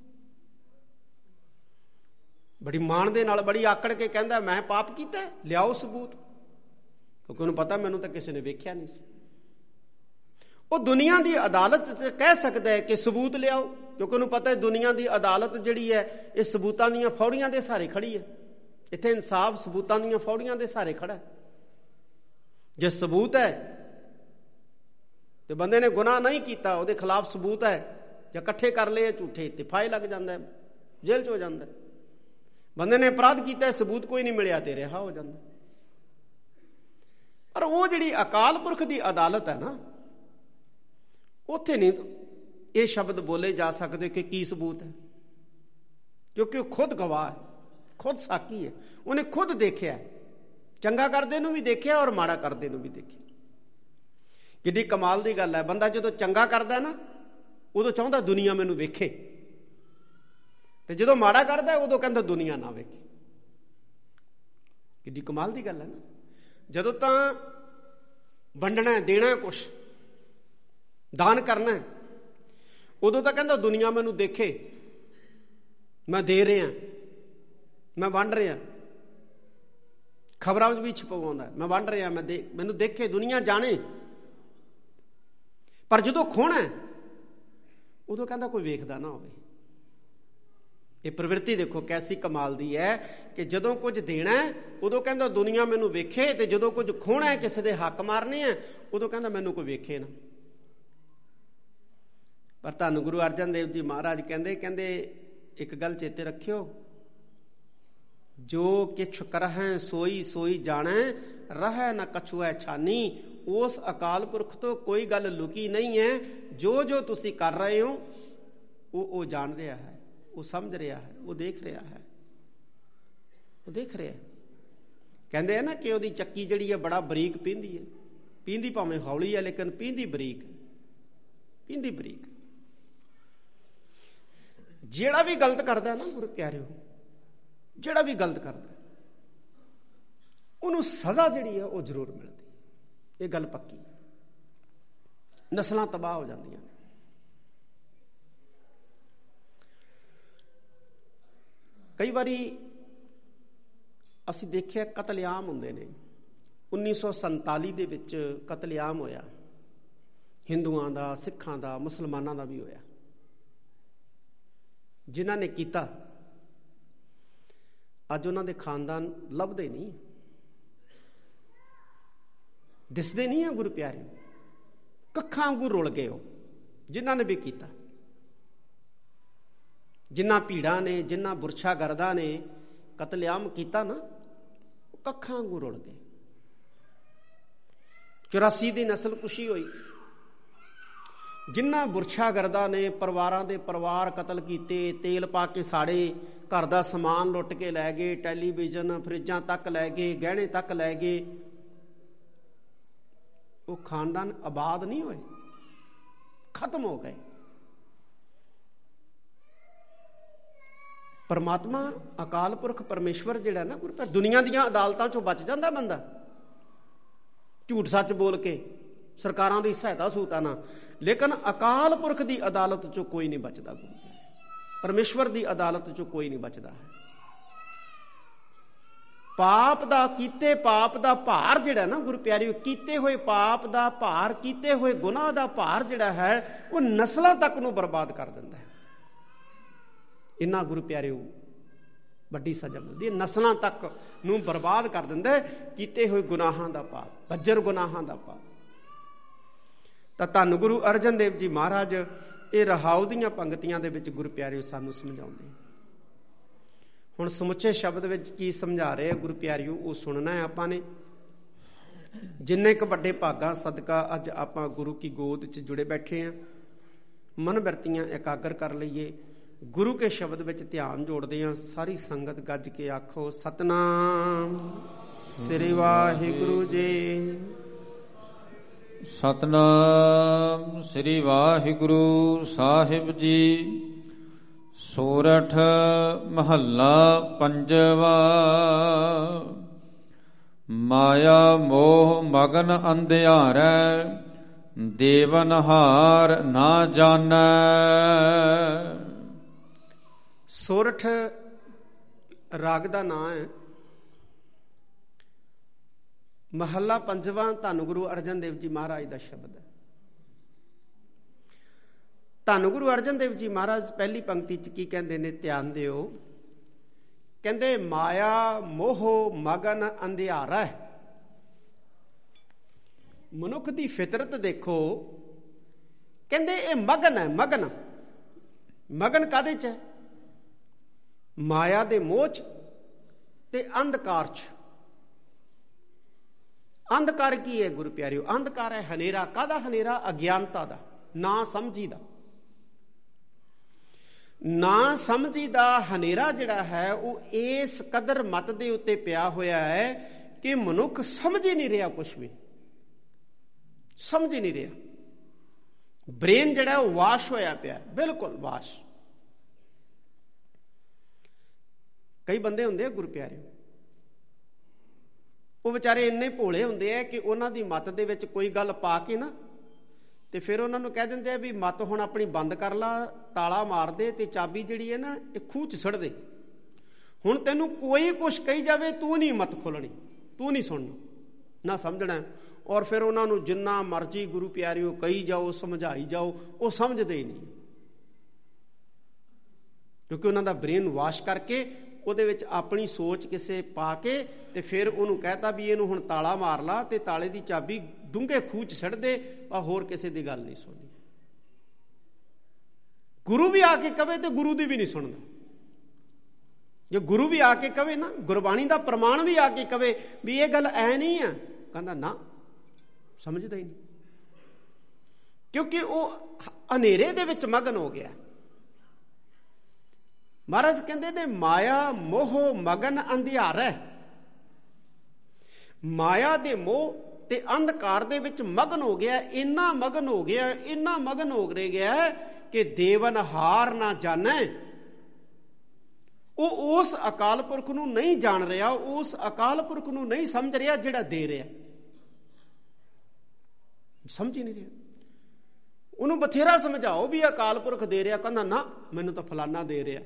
ਬੜੀ ਮਾਣ ਦੇ ਨਾਲ, ਬੜੀ ਆਕੜ ਕੇ ਕਹਿੰਦਾ ਮੈਂ ਪਾਪ ਕੀਤਾ, ਲਿਆਓ ਸਬੂਤ। ਕਿਉਂਕਿ ਉਹਨੂੰ ਪਤਾ ਮੈਨੂੰ ਤਾਂ ਕਿਸੇ ਨੇ ਵੇਖਿਆ ਨਹੀਂ ਸੀ। ਉਹ ਦੁਨੀਆ ਦੀ ਅਦਾਲਤ ਚ ਕਹਿ ਸਕਦਾ ਹੈ ਕਿ ਸਬੂਤ ਲਿਆਓ, ਕਿਉਂਕਿ ਉਹਨੂੰ ਪਤਾ ਹੈ ਦੁਨੀਆ ਦੀ ਅਦਾਲਤ ਜਿਹੜੀ ਹੈ ਇਹ ਸਬੂਤਾਂ ਦੀਆਂ ਫੌੜੀਆਂ ਦੇ ਸਹਾਰੇ ਖੜੀ ਹੈ। ਇੱਥੇ ਇਨਸਾਫ ਸਬੂਤਾਂ ਦੀਆਂ ਫੌੜੀਆਂ ਦੇ ਸਹਾਰੇ ਖੜਾ। ਜੇ ਸਬੂਤ ਹੈ ਤੇ ਬੰਦੇ ਨੇ ਗੁਨਾਹ ਨਹੀਂ ਕੀਤਾ, ਉਹਦੇ ਖਿਲਾਫ ਸਬੂਤ ਹੈ, ਜਾਂ ਇਕੱਠੇ ਕਰ ਲਏ ਝੂਠੇ ਤੇ ਫਾਹੇ ਲੱਗ ਜਾਂਦਾ, ਜੇਲ੍ਹ ਚ ਹੋ ਜਾਂਦਾ। ਬੰਦੇ ਨੇ ਅਪਰਾਧ ਕੀਤਾ, ਸਬੂਤ ਕੋਈ ਨਹੀਂ ਮਿਲਿਆ ਤੇ ਰਿਹਾ ਹੋ ਜਾਂਦਾ। ਪਰ ਉਹ ਜਿਹੜੀ ਅਕਾਲ ਪੁਰਖ ਦੀ ਅਦਾਲਤ ਹੈ ਨਾ, ਉੱਥੇ ਨਹੀਂ ਇਹ ਸ਼ਬਦ ਬੋਲੇ ਜਾ ਸਕਦੇ ਕਿ ਕੀ ਸਬੂਤ ਹੈ, ਕਿਉਂਕਿ ਉਹ ਖੁਦ ਗਵਾਹ ਹੈ, ਖੁਦ ਸਾਕੀ ਹੈ। ਉਹਨੇ ਖੁਦ ਦੇਖਿਆ, ਚੰਗਾ ਕਰਦੇ ਨੂੰ ਵੀ ਦੇਖਿਆ ਔਰ ਮਾੜਾ ਕਰਦੇ ਨੂੰ ਵੀ ਦੇਖਿਆ। ਕਿੱਡੀ ਕਮਾਲ ਦੀ ਗੱਲ ਹੈ। ਬੰਦਾ ਜਦੋਂ ਚੰਗਾ ਕਰਦਾ ਨਾ, ਉਦੋਂ ਚਾਹੁੰਦਾ ਦੁਨੀਆ ਮੈਨੂੰ ਵੇਖੇ, ਤੇ ਜਦੋਂ ਮਾੜਾ ਕਰਦਾ ਉਦੋਂ ਕਹਿੰਦਾ ਦੁਨੀਆ ਨਾ ਵੇਖੇ। ਕਿੱਡੀ ਕਮਾਲ ਦੀ ਗੱਲ ਹੈ ਨਾ। ਜਦੋਂ ਤਾਂ ਵੰਡਣਾ, ਦੇਣਾ, ਕੁਛ ਦਾਨ ਕਰਨਾ, ਉਦੋਂ ਤਾਂ ਕਹਿੰਦਾ ਦੁਨੀਆ ਮੈਨੂੰ ਦੇਖੇ, ਮੈਂ ਦੇ ਰਿਹਾ, ਮੈਂ ਵੰਡ ਰਿਹਾ। ਖਬਰਾਂ ਵਿੱਚ ਵੀ ਛਪਵਾਉਂਦਾ, ਮੈਂ ਵੰਡ ਰਿਹਾ, ਮੈਂ ਦੇ ਮੈਨੂੰ ਦੇਖੇ, ਦੁਨੀਆ ਜਾਣੇ। ਪਰ ਜਦੋਂ ਖੋਣਾ ਉਦੋਂ ਕਹਿੰਦਾ ਕੋਈ ਵੇਖਦਾ ਨਾ ਹੋਵੇ। ਇਹ ਪ੍ਰਵਿਰਤੀ ਦੇਖੋ ਕੈਸੀ ਕਮਾਲ ਦੀ ਹੈ ਕਿ ਜਦੋਂ ਕੁਝ ਦੇਣਾ ਉਦੋਂ ਕਹਿੰਦਾ ਦੁਨੀਆ ਮੈਨੂੰ ਵੇਖੇ, ਤੇ ਜਦੋਂ ਕੁਝ ਖੋਣਾ, ਕਿਸੇ ਦੇ ਹੱਕ ਮਾਰਨੇ ਆ, ਉਦੋਂ ਕਹਿੰਦਾ ਮੈਨੂੰ ਕੋਈ ਵੇਖੇ ਨਾ। ਪਰ ਧੰਨ ਗੁਰੂ ਅਰਜਨ ਦੇਵ ਜੀ ਮਹਾਰਾਜ ਕਹਿੰਦੇ ਕਹਿੰਦੇ ਇੱਕ ਗੱਲ ਚੇਤੇ ਰੱਖਿਓ, ਜੋ ਕਿਛ ਕਰਹਿ ਸੋਈ ਸੋਈ ਜਾਣੈ, ਰਹਿ ਨ ਕਛੁਐ ਛਾਨੀ। ਉਸ ਅਕਾਲ ਪੁਰਖ ਤੋਂ ਕੋਈ ਗੱਲ ਲੁਕੀ ਨਹੀਂ ਹੈ। ਜੋ ਜੋ ਤੁਸੀਂ ਕਰ ਰਹੇ ਹੋ ਉਹ ਉਹ ਜਾਣ ਰਿਹਾ ਹੈ, ਉਹ ਸਮਝ ਰਿਹਾ ਹੈ, ਉਹ ਦੇਖ ਰਿਹਾ ਹੈ, ਉਹ ਦੇਖ ਰਿਹਾ। ਕਹਿੰਦੇ ਆ ਨਾ ਕਿ ਉਹਦੀ ਚੱਕੀ ਜਿਹੜੀ ਹੈ ਬੜਾ ਬਰੀਕ ਪੀਂਦੀ ਹੈ। ਪੀਂਦੀ ਭਾਵੇਂ ਹੌਲੀ ਹੈ, ਲੇਕਿਨ ਪੀਂਦੀ ਬਰੀਕ, ਪੀਂਦੀ ਬਰੀਕ। ਜਿਹੜਾ ਵੀ ਗਲਤ ਕਰਦਾ ਨਾ ਗੁਰੂ ਪਿਆਰਿਓ, ਜਿਹੜਾ ਵੀ ਗਲਤ ਕਰਦਾ ਉਹਨੂੰ ਸਜ਼ਾ ਜਿਹੜੀ ਹੈ ਉਹ ਜ਼ਰੂਰ ਮਿਲਦੀ। ਇਹ ਗੱਲ ਪੱਕੀ। ਨਸਲਾਂ ਤਬਾਹ ਹੋ ਜਾਂਦੀਆਂ ਨੇ। ਕਈ ਵਾਰੀ ਅਸੀਂ ਦੇਖਿਆ ਕਤਲੇਆਮ ਹੁੰਦੇ ਨੇ। ਉੱਨੀ ਸੌ ਸੰਤਾਲੀ ਦੇ ਵਿੱਚ ਕਤਲੇਆਮ ਹੋਇਆ, ਹਿੰਦੂਆਂ ਦਾ, ਸਿੱਖਾਂ ਦਾ, ਮੁਸਲਮਾਨਾਂ ਦਾ ਵੀ ਹੋਇਆ। ਜਿਨ੍ਹਾਂ ਨੇ ਕੀਤਾ ਅੱਜ ਉਹਨਾਂ ਦੇ ਖਾਨਦਾਨ ਲੱਭਦੇ ਨਹੀਂ, ਦਿਸਦੇ ਨਹੀਂ ਆ ਗੁਰੂ ਪਿਆਰੇ। ਕੱਖਾਂ ਵਾਂਗੂ ਰੁਲ ਗਏ ਉਹ ਜਿਨ੍ਹਾਂ ਨੇ ਵੀ ਕੀਤਾ। ਜਿਨ੍ਹਾਂ ਭੀੜਾਂ ਨੇ, ਜਿਨ੍ਹਾਂ ਬੁਰਛਾ ਗਰਦਾ ਨੇ ਕਤਲੇਆਮ ਕੀਤਾ ਨਾ, ਉਹ ਕੱਖਾਂ ਵਾਂਗੂ ਰੁਲ ਗਏ। ਚੁਰਾਸੀ ਦੀ ਨਸਲ ਕੁਸ਼ੀ ਹੋਈ। ਜਿਨ੍ਹਾਂ ਬੁਰਛਾ ਗਰਦਾ ਨੇ ਪਰਿਵਾਰਾਂ ਦੇ ਪਰਿਵਾਰ ਕਤਲ ਕੀਤੇ, ਤੇਲ ਪਾ ਕੇ ਸਾੜੇ, ਘਰ ਦਾ ਸਮਾਨ ਲੁੱਟ ਕੇ ਲੈ ਗਏ, ਟੈਲੀਵਿਜ਼ਨ, ਫਰਿੱਜਾਂ ਤੱਕ ਲੈ ਗਏ, ਗਹਿਣੇ ਤੱਕ ਲੈ ਗਏ। ਉਹ ਖਾਨਦਾਨ ਆਬਾਦ ਨਹੀਂ ਹੋਏ, ਖਤਮ ਹੋ ਗਏ। ਪਰਮਾਤਮਾ ਅਕਾਲ ਪੁਰਖ ਪਰਮੇਸ਼ਵਰ ਜਿਹੜਾ ਨਾ ਗੁਰੂ, ਦੁਨੀਆ ਦੀਆਂ ਅਦਾਲਤਾਂ ਚੋਂ ਬਚ ਜਾਂਦਾ ਬੰਦਾ, ਝੂਠ ਸੱਚ ਬੋਲ ਕੇ, ਸਰਕਾਰਾਂ ਦੀ ਸਹਾਇਤਾ ਸਹੂਤਾ ਨਾ, ਲੇਕਿਨ ਅਕਾਲ ਪੁਰਖ ਦੀ ਅਦਾਲਤ ਚੋਂ ਕੋਈ ਨਹੀਂ ਬਚਦਾ। ਗੁਰੂ ਪਰਮੇਸ਼ਵਰ ਦੀ ਅਦਾਲਤ ਚੋਂ ਕੋਈ ਨਹੀਂ ਬਚਦਾ ਹੈ। ਪਾਪ ਦਾ, ਕੀਤੇ ਪਾਪ ਦਾ ਭਾਰ ਜਿਹੜਾ ਨਾ ਗੁਰੂ ਪਿਆਰਿਓ, ਕੀਤੇ ਹੋਏ ਪਾਪ ਦਾ ਭਾਰ, ਕੀਤੇ ਹੋਏ ਗੁਨਾਹ ਦਾ ਭਾਰ ਜਿਹੜਾ ਹੈ, ਉਹ ਨਸਲਾਂ ਤੱਕ ਨੂੰ ਬਰਬਾਦ ਕਰ ਦਿੰਦਾ ਹੈ। ਇੰਨਾ ਗੁਰੂ ਪਿਆਰਿਓ ਵੱਡੀ ਸਜ਼ਾ ਮਿਲਦੀ ਹੈ, ਨਸਲਾਂ ਤੱਕ ਨੂੰ ਬਰਬਾਦ ਕਰ ਦਿੰਦਾ ਹੈ ਕੀਤੇ ਹੋਏ ਗੁਨਾਹਾਂ ਦਾ ਭਾਰ, ਬੱਜਰ ਗੁਨਾਹਾਂ ਦਾ ਭਾਰ। ਤਾਂ ਧੰਨ ਗੁਰੂ ਅਰਜਨ ਦੇਵ ਜੀ ਮਹਾਰਾਜ ਇਹ ਰਹਾਉ ਦੀਆਂ ਪੰਗਤੀਆਂ ਦੇ ਵਿੱਚ ਗੁਰੂ ਪਿਆਰਿਓ ਸਾਨੂੰ ਸਮਝਾਉਂਦੇ। ਹੁਣ ਸਮੁੱਚੇ ਸ਼ਬਦ ਵਿੱਚ ਕੀ ਸਮਝਾ ਰਹੇ ਆ ਗੁਰੂ ਪਿਆਰਿਓ, ਉਹ ਸੁਣਨਾ ਹੈ ਆਪਾਂ ਨੇ। ਜਿੰਨੇ ਕੁ ਵੱਡੇ ਭਾਗਾਂ ਸਦਕਾ ਅੱਜ ਆਪਾਂ ਗੁਰੂ ਕੀ ਗੋਦ 'ਚ ਜੁੜੇ ਬੈਠੇ ਆ, ਮਨ ਬਿਰਤੀਆਂ ਇਕਾਗਰ ਕਰ ਲਈਏ, ਗੁਰੂ ਕੇ ਸ਼ਬਦ ਵਿੱਚ ਧਿਆਨ ਜੋੜਦੇ ਹਾਂ। ਸਾਰੀ ਸੰਗਤ ਗੱਜ ਕੇ ਆਖੋ ਸਤਨਾਮ ਸ੍ਰੀ ਵਾਹਿਗੁਰੂ ਜੀ। ਸਤਨਾਮ ਸ੍ਰੀ ਵਾਹਿਗੁਰੂ ਸਾਹਿਬ ਜੀ। ਸੋਰਠ ਮਹੱਲਾ ਪੰਜਵਾ। ਮਾਇਆ ਮੋਹ ਮਗਨ ਅੰਧਿਆਰੈ, ਦੇਵਨਹਾਰ ਨਾ ਜਾਣੈ। ਸੋਰਠ ਰਾਗ ਦਾ ਨਾਂ ਹੈ। ਮਹੱਲਾ ਪੰਜਵਾਂ ਧੰਨ ਗੁਰੂ ਅਰਜਨ ਦੇਵ ਜੀ ਮਹਾਰਾਜ ਦਾ ਸ਼ਬਦ ਹੈ। ਧੰਨ ਗੁਰੂ ਅਰਜਨ ਦੇਵ ਜੀ ਮਹਾਰਾਜ ਪਹਿਲੀ ਪੰਕਤੀ 'ਚ ਕੀ ਕਹਿੰਦੇ ਨੇ, ਧਿਆਨ ਦਿਓ। ਕਹਿੰਦੇ ਮਾਇਆ ਮੋਹ ਮਗਨ ਅੰਧਿਆਰਾ। ਮਨੁੱਖ ਦੀ ਫਿਤਰਤ ਦੇਖੋ, ਕਹਿੰਦੇ ਇਹ ਮਗਨ ਹੈ। ਮਗਨ ਮਗਨ ਕਾਹਦੇ 'ਚ ਹੈ? ਮਾਇਆ ਦੇ ਮੋਹ 'ਚ ਤੇ ਅੰਧਕਾਰ 'ਚ। ਅੰਧਕਾਰ ਕੀ ਹੈ ਗੁਰੂ ਪਿਆਰਿਓ? ਅੰਧਕਾਰ ਹੈ ਹਨੇਰਾ। ਕਾਹਦਾ ਹਨੇਰਾ? ਅਗਿਆਨਤਾ ਦਾ, ਨਾ ਸਮਝੀ ਦਾ। ਨਾ ਸਮਝੀ ਦਾ ਹਨੇਰਾ ਜਿਹੜਾ ਹੈ ਉਹ ਇਸ ਕਦਰ ਮਤ ਦੇ ਉੱਤੇ ਪਿਆ ਹੋਇਆ ਹੈ ਕਿ ਮਨੁੱਖ ਸਮਝ ਹੀ ਨਹੀਂ ਰਿਹਾ, ਕੁਛ ਵੀ ਸਮਝ ਹੀ ਨਹੀਂ ਰਿਹਾ। ਬ੍ਰੇਨ ਜਿਹੜਾ ਉਹ ਵਾਸ਼ ਹੋਇਆ ਪਿਆ, ਬਿਲਕੁਲ ਵਾਸ਼। ਕਈ ਬੰਦੇ ਹੁੰਦੇ ਆ ਗੁਰੂ ਪਿਆਰੇ, ਉਹ ਵਿਚਾਰੇ ਇੰਨੇ ਭੋਲੇ ਹੁੰਦੇ ਆ ਕਿ ਉਹਨਾਂ ਦੀ ਮੱਤ ਦੇ ਵਿੱਚ ਕੋਈ ਗੱਲ ਪਾ ਕੇ ਨਾ ਤੇ ਫਿਰ ਉਹਨਾਂ ਨੂੰ ਕਹਿ ਦਿੰਦੇ ਆ ਵੀ ਮੱਤ ਹੁਣ ਆਪਣੀ ਬੰਦ ਕਰ ਲਾ, ਤਾਲਾ ਮਾਰ ਦੇ ਤੇ ਚਾਬੀ ਜਿਹੜੀ ਹੈ ਨਾ ਇਹ ਖੂਹ 'ਚ ਸੁੱਟ ਦੇ। ਹੁਣ ਤੈਨੂੰ ਕੋਈ ਕੁਛ ਕਹੀ ਜਾਵੇ, ਤੂੰ ਨਹੀਂ ਮੱਤ ਖੋਲਣੀ, ਤੂੰ ਨਹੀਂ ਸੁਣਨਾ, ਨਾ ਸਮਝਣਾ। ਔਰ ਫਿਰ ਉਹਨਾਂ ਨੂੰ ਜਿੰਨਾ ਮਰਜ਼ੀ ਗੁਰੂ ਪਿਆਰਿਓ ਕਹੀ ਜਾਓ, ਸਮਝਾਈ ਜਾਓ, ਉਹ ਸਮਝਦੇ ਹੀ ਨਹੀਂ, ਕਿਉਂਕਿ ਉਹਨਾਂ ਦਾ ਬ੍ਰੇਨ ਵਾਸ਼ ਕਰਕੇ ਉਹਦੇ ਵਿੱਚ ਆਪਣੀ ਸੋਚ ਕਿਸੇ ਪਾ ਕੇ ਤੇ ਫਿਰ ਉਹਨੂੰ ਕਹਿਤਾ ਵੀ ਇਹਨੂੰ ਹੁਣ ਤਾਲਾ ਮਾਰ ਲਾ ਤੇ ਤਾਲੇ ਦੀ ਚਾਬੀ ਡੂੰਘੇ ਖੂਹ 'ਚ ਛੱਡ ਦੇ, ਆ ਹੋਰ ਕਿਸੇ ਦੀ ਗੱਲ ਨਹੀਂ ਸੁਣਨੀ। ਗੁਰੂ ਵੀ ਆ ਕੇ ਕਵੇ ਤੇ ਗੁਰੂ ਦੀ ਵੀ ਨਹੀਂ ਸੁਣਦਾ। ਜੇ ਗੁਰੂ ਵੀ ਆ ਕੇ ਕਵੇ ਨਾ, ਗੁਰਬਾਣੀ ਦਾ ਪ੍ਰਮਾਣ ਵੀ ਆ ਕੇ ਕਵੇ ਵੀ ਇਹ ਗੱਲ ਐ ਨਹੀਂ ਆ, ਕਹਿੰਦਾ ਨਾ, ਸਮਝਦਾ ਹੀ ਨਹੀਂ, ਕਿਉਂਕਿ ਉਹ ਹਨੇਰੇ ਦੇ ਵਿੱਚ ਮਗਨ ਹੋ ਗਿਆ। ਮਹਾਰਾਜ ਕਹਿੰਦੇ ਨੇ ਮਾਇਆ ਮੋਹ ਮਗਨ ਅੰਧਿਆਰਾ। ਮਾਇਆ ਦੇ ਮੋਹ ਤੇ ਅੰਧਕਾਰ ਦੇ ਵਿੱਚ ਮਗਨ ਹੋ ਗਿਆ, ਇੰਨਾ ਮਗਨ ਹੋ ਗਿਆ, ਇੰਨਾ ਮਗਨ ਹੋ ਗਿਆ ਕਿ ਦੇਵਨਹਾਰ ਨਾ ਜਾਣੈ। ਉਹ ਉਸ ਅਕਾਲ ਪੁਰਖ ਨੂੰ ਨਹੀਂ ਜਾਣ ਰਿਹਾ, ਉਸ ਅਕਾਲ ਪੁਰਖ ਨੂੰ ਨਹੀਂ ਸਮਝ ਰਿਹਾ ਜਿਹੜਾ ਦੇ ਰਿਹਾ, ਸਮਝ ਹੀ ਨਹੀਂ ਰਿਹਾ। ਉਹਨੂੰ ਬਥੇਰਾ ਸਮਝਾਓ ਵੀ ਅਕਾਲ ਪੁਰਖ ਦੇ ਰਿਹਾ, ਕਹਿੰਦਾ ਨਾ, ਮੈਨੂੰ ਤਾਂ ਫਲਾਨਾ ਦੇ ਰਿਹਾ।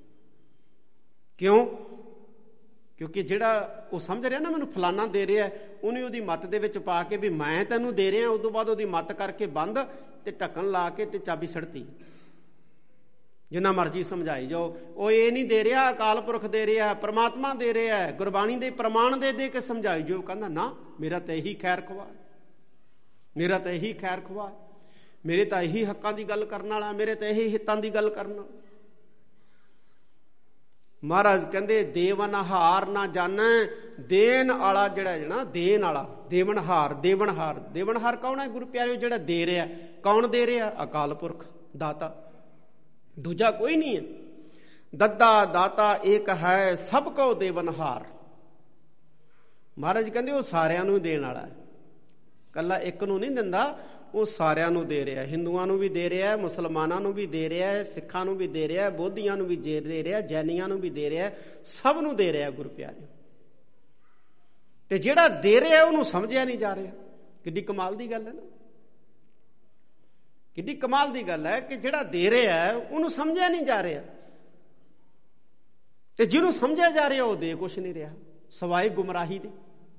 ਕਿਉਂ? ਕਿਉਂਕਿ ਜਿਹੜਾ ਉਹ ਸਮਝ ਰਿਹਾ ਨਾ ਮੈਨੂੰ ਫਲਾਨਾ ਦੇ ਰਿਹਾ, ਉਹਨੇ ਉਹਦੀ ਮੱਤ ਦੇ ਵਿੱਚ ਪਾ ਕੇ ਵੀ ਮੈਂ ਤੈਨੂੰ ਦੇ ਰਿਹਾ, ਉਸ ਤੋਂ ਬਾਅਦ ਉਹਦੀ ਮੱਤ ਕਰਕੇ ਬੰਦ ਤੇ ਢੱਕਣ ਲਾ ਕੇ ਤੇ ਚਾਬੀ ਸੜਤੀ। ਜਿੰਨਾ ਮਰਜ਼ੀ ਸਮਝਾਈ ਜਾਓ, ਉਹ ਇਹ ਨਹੀਂ ਦੇ ਰਿਹਾ, ਅਕਾਲ ਪੁਰਖ ਦੇ ਰਿਹਾ, ਪ੍ਰਮਾਤਮਾ ਦੇ ਰਿਹਾ, ਗੁਰਬਾਣੀ ਦੇ ਪ੍ਰਮਾਣ ਦੇ ਦੇ ਕੇ ਸਮਝਾਈ ਜਾਓ, ਕਹਿੰਦਾ ਨਾ, ਮੇਰਾ ਤਾਂ ਇਹੀ ਖੈਰ ਖਵਾ, ਮੇਰਾ ਤਾਂ ਇਹੀ ਖੈਰ ਖਵਾ, ਮੇਰੇ ਤਾਂ ਇਹੀ ਹੱਕਾਂ ਦੀ ਗੱਲ ਕਰਨ ਵਾਲਾ, ਮੇਰੇ ਤਾਂ ਇਹੀ ਹਿੱਤਾਂ ਦੀ ਗੱਲ ਕਰਨਾ। ਮਹਾਰਾਜ ਕਹਿੰਦੇ ਦੇਵਨਹਾਰ ਨਾ ਜਾਣੈ। ਦੇਣ ਵਾਲਾ ਜਿਹੜਾ ਜਣਾ, ਦੇਣ ਵਾਲਾ, ਦੇਵਨਹਾਰ, ਦੇਵਨਹਾਰ। ਦੇਵਨਹਾਰ ਕੌਣ ਹੈ ਗੁਰੂ ਪਿਆਰਿਓ? ਜਿਹੜਾ ਦੇ ਰਿਹਾ। ਕੌਣ ਦੇ ਰਿਹਾ? ਅਕਾਲ ਪੁਰਖ ਦਾਤਾ, ਦੂਜਾ ਕੋਈ ਨਹੀਂ ਹੈ। ਦੱਦਾ ਦਾਤਾ ਏਕ ਹੈ ਸਭ ਕੋ ਦੇਵਨਹਾਰ। ਮਹਾਰਾਜ ਕਹਿੰਦੇ ਉਹ ਸਾਰਿਆਂ ਨੂੰ ਦੇਣ ਵਾਲਾ ਹੈ, ਕੱਲਾ ਇੱਕ ਨੂੰ ਨਹੀਂ ਦਿੰਦਾ, ਉਹ ਸਾਰਿਆਂ ਨੂੰ ਦੇ ਰਿਹਾ। ਹਿੰਦੂਆਂ ਨੂੰ ਵੀ ਦੇ ਰਿਹਾ, ਮੁਸਲਮਾਨਾਂ ਨੂੰ ਵੀ ਦੇ ਰਿਹਾ, ਸਿੱਖਾਂ ਨੂੰ ਵੀ ਦੇ ਰਿਹਾ, ਬੋਧੀਆਂ ਨੂੰ ਵੀ ਦੇ ਰਿਹਾ, ਜੈਨੀਆਂ ਨੂੰ ਵੀ ਦੇ ਰਿਹਾ, ਸਭ ਨੂੰ ਦੇ ਰਿਹਾ ਗੁਰੂ ਪਿਆਰਿਓ। ਤੇ ਜਿਹੜਾ ਦੇ ਰਿਹਾ ਉਹਨੂੰ ਸਮਝਿਆ ਨਹੀਂ ਜਾ ਰਿਹਾ। ਕਿੱਡੀ ਕਮਾਲ ਦੀ ਗੱਲ ਹੈ ਨਾ, ਕਿੱਡੀ ਕਮਾਲ ਦੀ ਗੱਲ ਹੈ ਕਿ ਜਿਹੜਾ ਦੇ ਰਿਹਾ ਉਹਨੂੰ ਸਮਝਿਆ ਨਹੀਂ ਜਾ ਰਿਹਾ, ਤੇ ਜਿਹਨੂੰ ਸਮਝਿਆ ਜਾ ਰਿਹਾ ਉਹ ਦੇ ਕੁਛ ਨਹੀਂ ਰਿਹਾ ਸਵਾਏ ਗੁੰਮਰਾਹੀ ਦੇ।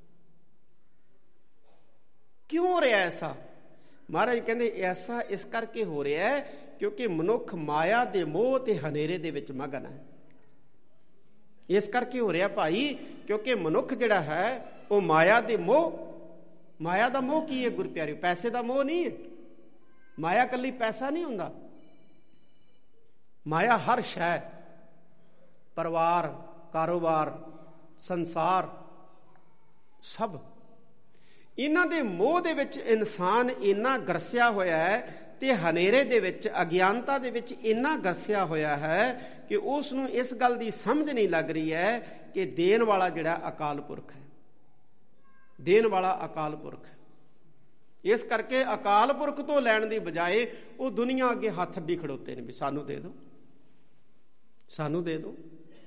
ਕਿਉਂ ਹੋ ਰਿਹਾ ਐਸਾ? ਮਹਾਰਾਜ ਕਹਿੰਦੇ ਐਸਾ ਇਸ ਕਰਕੇ ਹੋ ਰਿਹਾ ਹੈ ਕਿਉਂਕਿ ਮਨੁੱਖ ਮਾਇਆ ਦੇ ਮੋਹ ਤੇ ਹਨੇਰੇ ਦੇ ਵਿੱਚ ਮਗਨ ਹੈ। ਇਸ ਕਰਕੇ ਹੋ ਰਿਹਾ ਭਾਈ ਕਿਉਂਕਿ ਮਨੁੱਖ ਜਿਹੜਾ ਹੈ ਉਹ ਮਾਇਆ ਦੇ ਮੋਹ, ਮਾਇਆ ਦਾ ਮੋਹ ਕੀ ਹੈ ਗੁਰੂ ਪਿਆਰਿਓ? ਪੈਸੇ ਦਾ ਮੋਹ ਨਹੀਂ ਹੈ। ਮਾਇਆ ਇਕੱਲੀ ਪੈਸਾ ਨਹੀਂ ਹੁੰਦਾ, ਮਾਇਆ ਹਰ ਸ਼ੈ, ਪਰਿਵਾਰ, ਕਾਰੋਬਾਰ, ਸੰਸਾਰ, ਸਭ ਇਹਨਾਂ ਦੇ ਮੋਹ ਦੇ ਵਿੱਚ ਇਨਸਾਨ ਇੰਨਾ ਗਰਸਿਆ ਹੋਇਆ ਹੈ ਤੇ ਹਨੇਰੇ ਦੇ ਵਿੱਚ, ਅਗਿਆਨਤਾ ਦੇ ਵਿੱਚ ਇੰਨਾ ਗਰਸਿਆ ਹੋਇਆ ਹੈ ਕਿ ਉਸ ਨੂੰ ਇਸ ਗੱਲ ਦੀ ਸਮਝ ਨਹੀਂ ਲੱਗ ਰਹੀ ਹੈ ਕਿ ਦੇਣ ਵਾਲਾ ਜਿਹੜਾ ਅਕਾਲ ਪੁਰਖ ਹੈ, ਦੇਣ ਵਾਲਾ ਅਕਾਲ ਪੁਰਖ ਹੈ। ਇਸ ਕਰਕੇ ਅਕਾਲ ਪੁਰਖ ਤੋਂ ਲੈਣ ਦੀ ਬਜਾਏ ਉਹ ਦੁਨੀਆ ਅੱਗੇ ਹੱਥ ਅੱਡੀ ਖੜੋਤੇ ਨੇ ਵੀ ਸਾਨੂੰ ਦੇ ਦਿਓ, ਸਾਨੂੰ ਦੇ ਦਿਓ।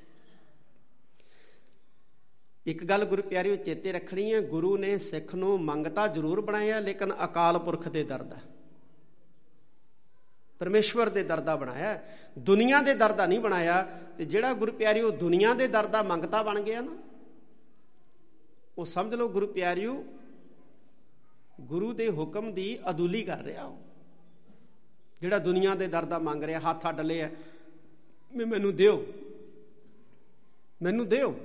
ਇੱਕ ਗੱਲ ਗੁਰੂ ਪਿਆਰਿਓ ਚੇਤੇ ਰੱਖਣੀ ਹੈ, ਗੁਰੂ ਨੇ ਸਿੱਖ ਨੂੰ ਮੰਗਤਾ ਜ਼ਰੂਰ ਬਣਾਇਆ ਲੇਕਿਨ ਅਕਾਲ ਪੁਰਖ ਦੇ ਦਰ ਦਾ, ਪਰਮੇਸ਼ਵਰ ਦੇ ਦਰ ਦਾ ਬਣਾਇਆ, ਦੁਨੀਆ ਦੇ ਦਰ ਦਾ ਨਹੀਂ ਬਣਾਇਆ। ਤੇ ਜਿਹੜਾ ਗੁਰੂ ਪਿਆਰਿਓ ਦੁਨੀਆ ਦੇ ਦਰ ਦਾ ਮੰਗਤਾ ਬਣ ਗਿਆ ਨਾ, ਉਹ ਸਮਝ ਲਓ ਗੁਰੂ ਪਿਆਰਿਓ ਗੁਰੂ ਦੇ ਹੁਕਮ ਦੀ ਅਦੂਲੀ ਕਰ ਰਿਹਾ। ਉਹ ਜਿਹੜਾ ਦੁਨੀਆ ਦੇ ਦਰ ਦਾ ਮੰਗ ਰਿਹਾ, ਹੱਥ ਅੱਡ ਲਿਆ ਵੀ ਮੈਨੂੰ ਦਿਓ, ਮੈਨੂੰ ਦਿਓ।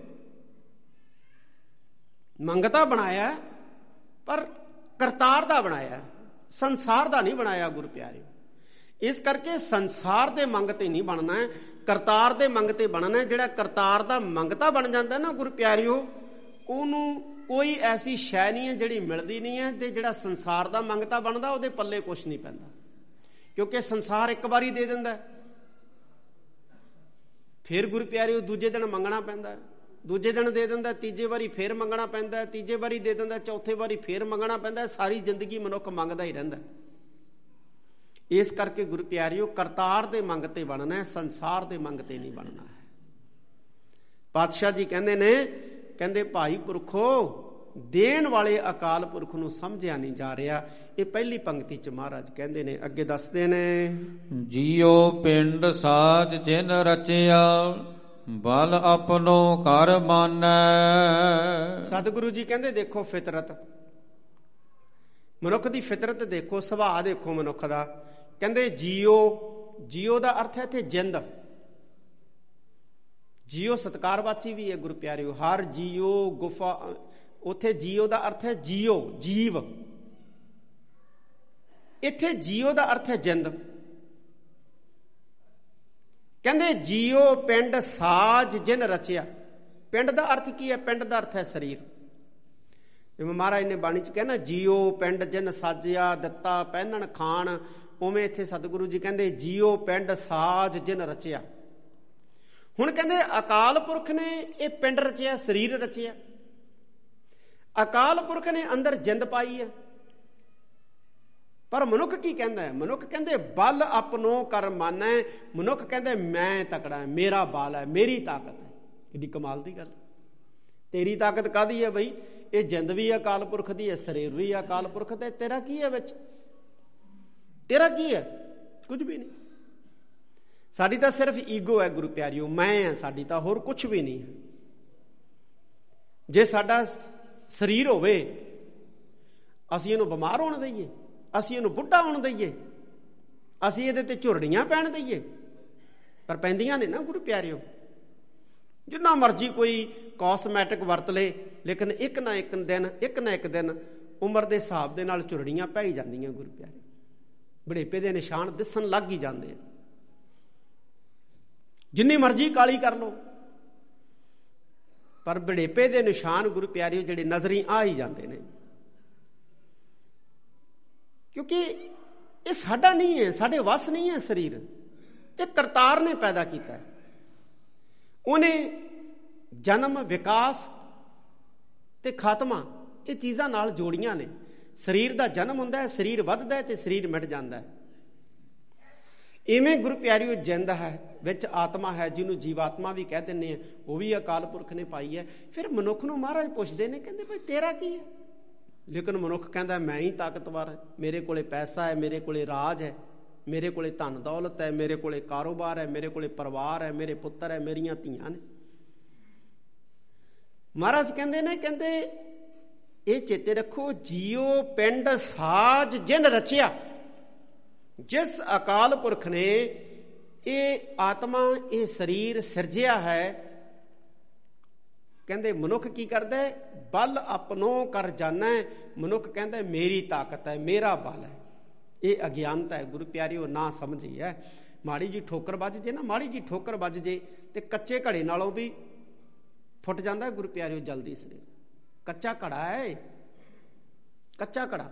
ਮੰਗਤਾ ਬਣਾਇਆ ਪਰ ਕਰਤਾਰ ਦਾ ਬਣਾਇਆ, ਸੰਸਾਰ ਦਾ ਨਹੀਂ ਬਣਾਇਆ ਗੁਰੂ ਪਿਆਰਿਓ। ਇਸ ਕਰਕੇ ਸੰਸਾਰ ਦੇ ਮੰਗਤੇ ਨਹੀਂ ਬਣਨਾ ਹੈ, ਕਰਤਾਰ ਦੇ ਮੰਗਤੇ ਬਣਨਾ। ਜਿਹੜਾ ਕਰਤਾਰ ਦਾ ਮੰਗਤਾ ਬਣ ਜਾਂਦਾ ਨਾ ਗੁਰੂ ਪਿਆਰਿਓ, ਉਹਨੂੰ ਕੋਈ ਐਸੀ ਸ਼ੈ ਨਹੀਂ ਹੈ ਜਿਹੜੀ ਮਿਲਦੀ ਨਹੀਂ ਹੈ। ਤੇ ਜਿਹੜਾ ਸੰਸਾਰ ਦਾ ਮੰਗਤਾ ਬਣਦਾ ਉਹਦੇ ਪੱਲੇ ਕੁਛ ਨਹੀਂ ਪੈਂਦਾ, ਕਿਉਂਕਿ ਸੰਸਾਰ ਇੱਕ ਵਾਰੀ ਦੇ ਦਿੰਦਾ, ਫਿਰ ਗੁਰੂ ਪਿਆਰਿਓ ਦੂਜੇ ਦਿਨ ਮੰਗਣਾ ਪੈਂਦਾ, ਦੂਜੇ ਦਿਨ ਦੇ ਦਿੰਦਾ, ਤੀਜੇ ਵਾਰੀ ਫੇਰ ਮੰਗਣਾ ਪੈਂਦਾ, ਤੀਜੇ ਵਾਰੀ ਦੇ ਦਿੰਦਾ, ਚੌਥੇ ਵਾਰੀ ਫੇਰ ਮੰਗਣਾ ਪੈਂਦਾ। ਸਾਰੀ ਜ਼ਿੰਦਗੀ ਮਨੁੱਖ ਮੰਗਦਾ ਹੀ ਰਹਿੰਦਾ। ਇਸ ਕਰਕੇ ਗੁਰੂ ਪਿਆਰਿਓ ਕਰਤਾਰ ਦੇ ਮੰਗਤੇ ਬਣਨਾ ਹੈ, ਸੰਸਾਰ ਦੇ ਮੰਗਤੇ ਨਹੀਂ ਬਣਨਾ ਹੈ। ਪਾਤਸ਼ਾਹ ਜੀ ਕਹਿੰਦੇ ਨੇ, ਕਹਿੰਦੇ ਭਾਈ ਪੁਰਖੋ ਦੇਣ ਵਾਲੇ ਅਕਾਲ ਪੁਰਖ ਨੂੰ ਸਮਝਿਆ ਨਹੀਂ ਜਾ ਰਿਹਾ। ਇਹ ਪਹਿਲੀ ਪੰਕਤੀ ਚ ਮਹਾਰਾਜ ਕਹਿੰਦੇ ਨੇ। ਅੱਗੇ ਦੱਸਦੇ ਨੇ, ਜੀਓ ਪਿੰਡ ਸਾਜ ਜਿਨ ਰਚਿਆ ਬਲ ਆਪਣੋ ਕਰ ਮਾਨੈ। ਸਤਿਗੁਰੂ ਜੀ ਕਹਿੰਦੇ ਦੇਖੋ ਫਿਤਰਤ, ਮਨੁੱਖ ਦੀ ਫਿਤਰਤ ਦੇਖੋ, ਸੁਭਾਅ ਦੇਖੋ ਮਨੁੱਖ ਦਾ। ਕਹਿੰਦੇ ਜੀਓ, ਜੀਓ ਦਾ ਅਰਥ ਹੈ ਇੱਥੇ ਜਿੰਦ। ਜੀਓ ਸਤਿਕਾਰਵਾਚੀ ਵੀ ਹੈ ਗੁਰੂ ਪਿਆਰਿਓ। ਹਰ ਜੀਓ ਗੁਫਾ, ਉੱਥੇ ਜੀਓ ਦਾ ਅਰਥ ਹੈ ਜੀਓ, ਜੀਵ। ਇੱਥੇ ਜੀਓ ਦਾ ਅਰਥ ਹੈ ਜਿੰਦ। ਕਹਿੰਦੇ ਜੀਓ ਪਿੰਡ ਸਾਜ ਜਿਨ ਰਚਿਆ। ਪਿੰਡ ਦਾ ਅਰਥ ਕੀ ਹੈ? ਪਿੰਡ ਦਾ ਅਰਥ ਹੈ ਸਰੀਰ। ਜਿਵੇਂ ਮਹਾਰਾਜ ਨੇ ਬਾਣੀ ਚ ਕਹਿੰਦਾ ਜੀਓ ਪਿੰਡ ਜਿਨ ਸਾਜਿਆ ਦਿੱਤਾ ਪਹਿਨਣ ਖਾਣ, ਉਵੇਂ ਇੱਥੇ ਸਤਿਗੁਰੂ ਜੀ ਕਹਿੰਦੇ ਜੀਓ ਪਿੰਡ ਸਾਜ ਜਿਨ ਰਚਿਆ। ਹੁਣ ਕਹਿੰਦੇ ਅਕਾਲ ਪੁਰਖ ਨੇ ਇਹ ਪਿੰਡ ਰਚਿਆ, ਸਰੀਰ ਰਚਿਆ। ਅਕਾਲ ਪੁਰਖ ਨੇ ਅੰਦਰ ਜਿੰਦ ਪਾਈ ਹੈ। ਪਰ ਮਨੁੱਖ ਕੀ ਕਹਿੰਦਾ ਹੈ? ਮਨੁੱਖ ਕਹਿੰਦੇ ਬਲ ਆਪਣੋ ਕਰ ਮਾਨੈ। ਮਨੁੱਖ ਕਹਿੰਦੇ ਮੈਂ ਤਕੜਾ, ਮੇਰਾ ਬਲ ਹੈ, ਮੇਰੀ ਤਾਕਤ ਹੈ। ਕਿੱਡੀ ਕਮਾਲ ਦੀ ਗੱਲ। ਤੇਰੀ ਤਾਕਤ ਕਾਹਦੀ ਹੈ ਬਈ? ਇਹ ਜਿੰਦ ਵੀ ਅਕਾਲ ਪੁਰਖ ਦੀ ਹੈ, ਸਰੀਰ ਵੀ ਅਕਾਲ ਪੁਰਖ ਦਾ। ਤੇਰਾ ਕੀ ਹੈ ਵਿੱਚ? ਤੇਰਾ ਕੀ ਹੈ? ਕੁਝ ਵੀ ਨਹੀਂ। ਸਾਡੀ ਤਾਂ ਸਿਰਫ ਈਗੋ ਹੈ ਗੁਰੂ ਪਿਆਰਿਓ, ਮੈਂ ਹਾਂ ਸਾਡੀ ਤਾਂ, ਹੋਰ ਕੁਛ ਵੀ ਨਹੀਂ ਹੈ। ਜੇ ਸਾਡਾ ਸਰੀਰ ਹੋਵੇ, ਅਸੀਂ ਇਹਨੂੰ ਬਿਮਾਰ ਹੋਣ ਦਈਏ, ਅਸੀਂ ਇਹਨੂੰ ਬੁੱਢਾ ਹੋਣ ਦਈਏ, ਅਸੀਂ ਇਹਦੇ ਤੇ ਝੁਰੜੀਆਂ ਪੈਣ ਦਈਏ, ਪਰ ਪੈਂਦੀਆਂ ਨੇ ਨਾ ਗੁਰੂ ਪਿਆਰਿਓ। ਜਿੰਨਾ ਮਰਜ਼ੀ ਕੋਈ ਕਾਸਮੈਟਿਕ ਵਰਤ ਲੇ, ਲੇਕਿਨ ਇੱਕ ਨਾ ਇੱਕ ਦਿਨ, ਇੱਕ ਨਾ ਇੱਕ ਦਿਨ ਉਮਰ ਦੇ ਹਿਸਾਬ ਦੇ ਨਾਲ ਝੁਰੜੀਆਂ ਪੈ ਹੀ ਜਾਂਦੀਆਂ ਗੁਰੂ ਪਿਆਰਿਓ। ਬੁਢੇਪੇ ਦੇ ਨਿਸ਼ਾਨ ਦਿਸਣ ਲੱਗ ਹੀ ਜਾਂਦੇ ਆ। ਜਿੰਨੀ ਮਰਜ਼ੀ ਕਾਲੀ ਕਰ ਲੋ, ਪਰ ਬੁਢੇਪੇ ਦੇ ਨਿਸ਼ਾਨ ਗੁਰੂ ਪਿਆਰਿਓ ਜਿਹੜੇ ਨਜ਼ਰੀ ਆ ਹੀ ਜਾਂਦੇ ਨੇ। ਕਿਉਂਕਿ ਇਹ ਸਾਡਾ ਨਹੀਂ ਹੈ, ਸਾਡੇ ਵੱਸ ਨਹੀਂ ਹੈ ਸਰੀਰ। ਇਹ ਕਰਤਾਰ ਨੇ ਪੈਦਾ ਕੀਤਾ ਹੈ। ਉਹਨੇ ਜਨਮ, ਵਿਕਾਸ ਤੇ ਖਾਤਮਾ ਇਹ ਚੀਜ਼ਾਂ ਨਾਲ ਜੋੜੀਆਂ ਨੇ। ਸਰੀਰ ਦਾ ਜਨਮ ਹੁੰਦਾ ਹੈ, ਸਰੀਰ ਵੱਧਦਾ ਹੈ ਤੇ ਸਰੀਰ ਮਿਟ ਜਾਂਦਾ ਹੈ। ਇਵੇਂ ਗੁਰੂ ਪਿਆਰਿਓ ਜਿੰਦ ਹੈ, ਵਿੱਚ ਆਤਮਾ ਹੈ, ਜਿਹਨੂੰ ਜੀਵਾਤਮਾ ਵੀ ਕਹਿ ਦਿੰਦੇ ਆ, ਉਹ ਵੀ ਅਕਾਲ ਪੁਰਖ ਨੇ ਪਾਈ ਹੈ। ਫਿਰ ਮਨੁੱਖ ਨੂੰ ਮਹਾਰਾਜ ਪੁੱਛਦੇ ਨੇ, ਕਹਿੰਦੇ ਭਾਈ ਤੇਰਾ ਕੀ ਹੈ? ਲੇਕਿਨ ਮਨੁੱਖ ਕਹਿੰਦਾ ਮੈਂ ਹੀ ਤਾਕਤਵਰ ਹੈ, ਮੇਰੇ ਕੋਲੇ ਪੈਸਾ ਹੈ, ਮੇਰੇ ਕੋਲੇ ਰਾਜ ਹੈ, ਮੇਰੇ ਕੋਲੇ ਧਨ ਦੌਲਤ ਹੈ, ਮੇਰੇ ਕੋਲੇ ਕਾਰੋਬਾਰ ਹੈ, ਮੇਰੇ ਕੋਲੇ ਪਰਿਵਾਰ ਹੈ, ਮੇਰੇ ਪੁੱਤਰ ਹੈ, ਮੇਰੀਆਂ ਧੀਆਂ ਨੇ। ਮਹਾਰਾਜ ਕਹਿੰਦੇ ਨੇ, ਕਹਿੰਦੇ ਇਹ ਚੇਤੇ ਰੱਖੋ, ਜੀਓ ਪਿੰਡ ਸਾਜ ਜਿਨ ਰਚਿਆ। ਜਿਸ ਅਕਾਲ ਪੁਰਖ ਨੇ ਇਹ ਆਤਮਾ, ਇਹ ਸਰੀਰ ਸਿਰਜਿਆ ਹੈ, ਕਹਿੰਦੇ ਮਨੁੱਖ ਕੀ ਕਰਦਾ? ਬਲ ਆਪਣੋ ਕਰ ਜਾਣਾ। ਮਨੁੱਖ ਕਹਿੰਦਾ ਮੇਰੀ ਤਾਕਤ ਹੈ, ਮੇਰਾ ਬਲ ਹੈ। ਇਹ ਅਗਿਆਨਤਾ ਹੈ ਗੁਰੂ ਪਿਆਰਿਓ, ਨਾ ਸਮਝੀ ਹੈ। ਮਾੜੀ ਜੀ ਠੋਕਰ ਵੱਜ ਜੇ ਨਾ, ਮਾੜੀ ਜੀ ਠੋਕਰ ਵੱਜ ਜੇ ਤੇ ਕੱਚੇ ਘੜੇ ਨਾਲੋਂ ਵੀ ਫੁੱਟ ਜਾਂਦਾ ਗੁਰੂ ਪਿਆਰਿਓ ਜਲਦੀ ਸਰੀਰ। ਕੱਚਾ ਘੜਾ ਹੈ, ਕੱਚਾ ਘੜਾ,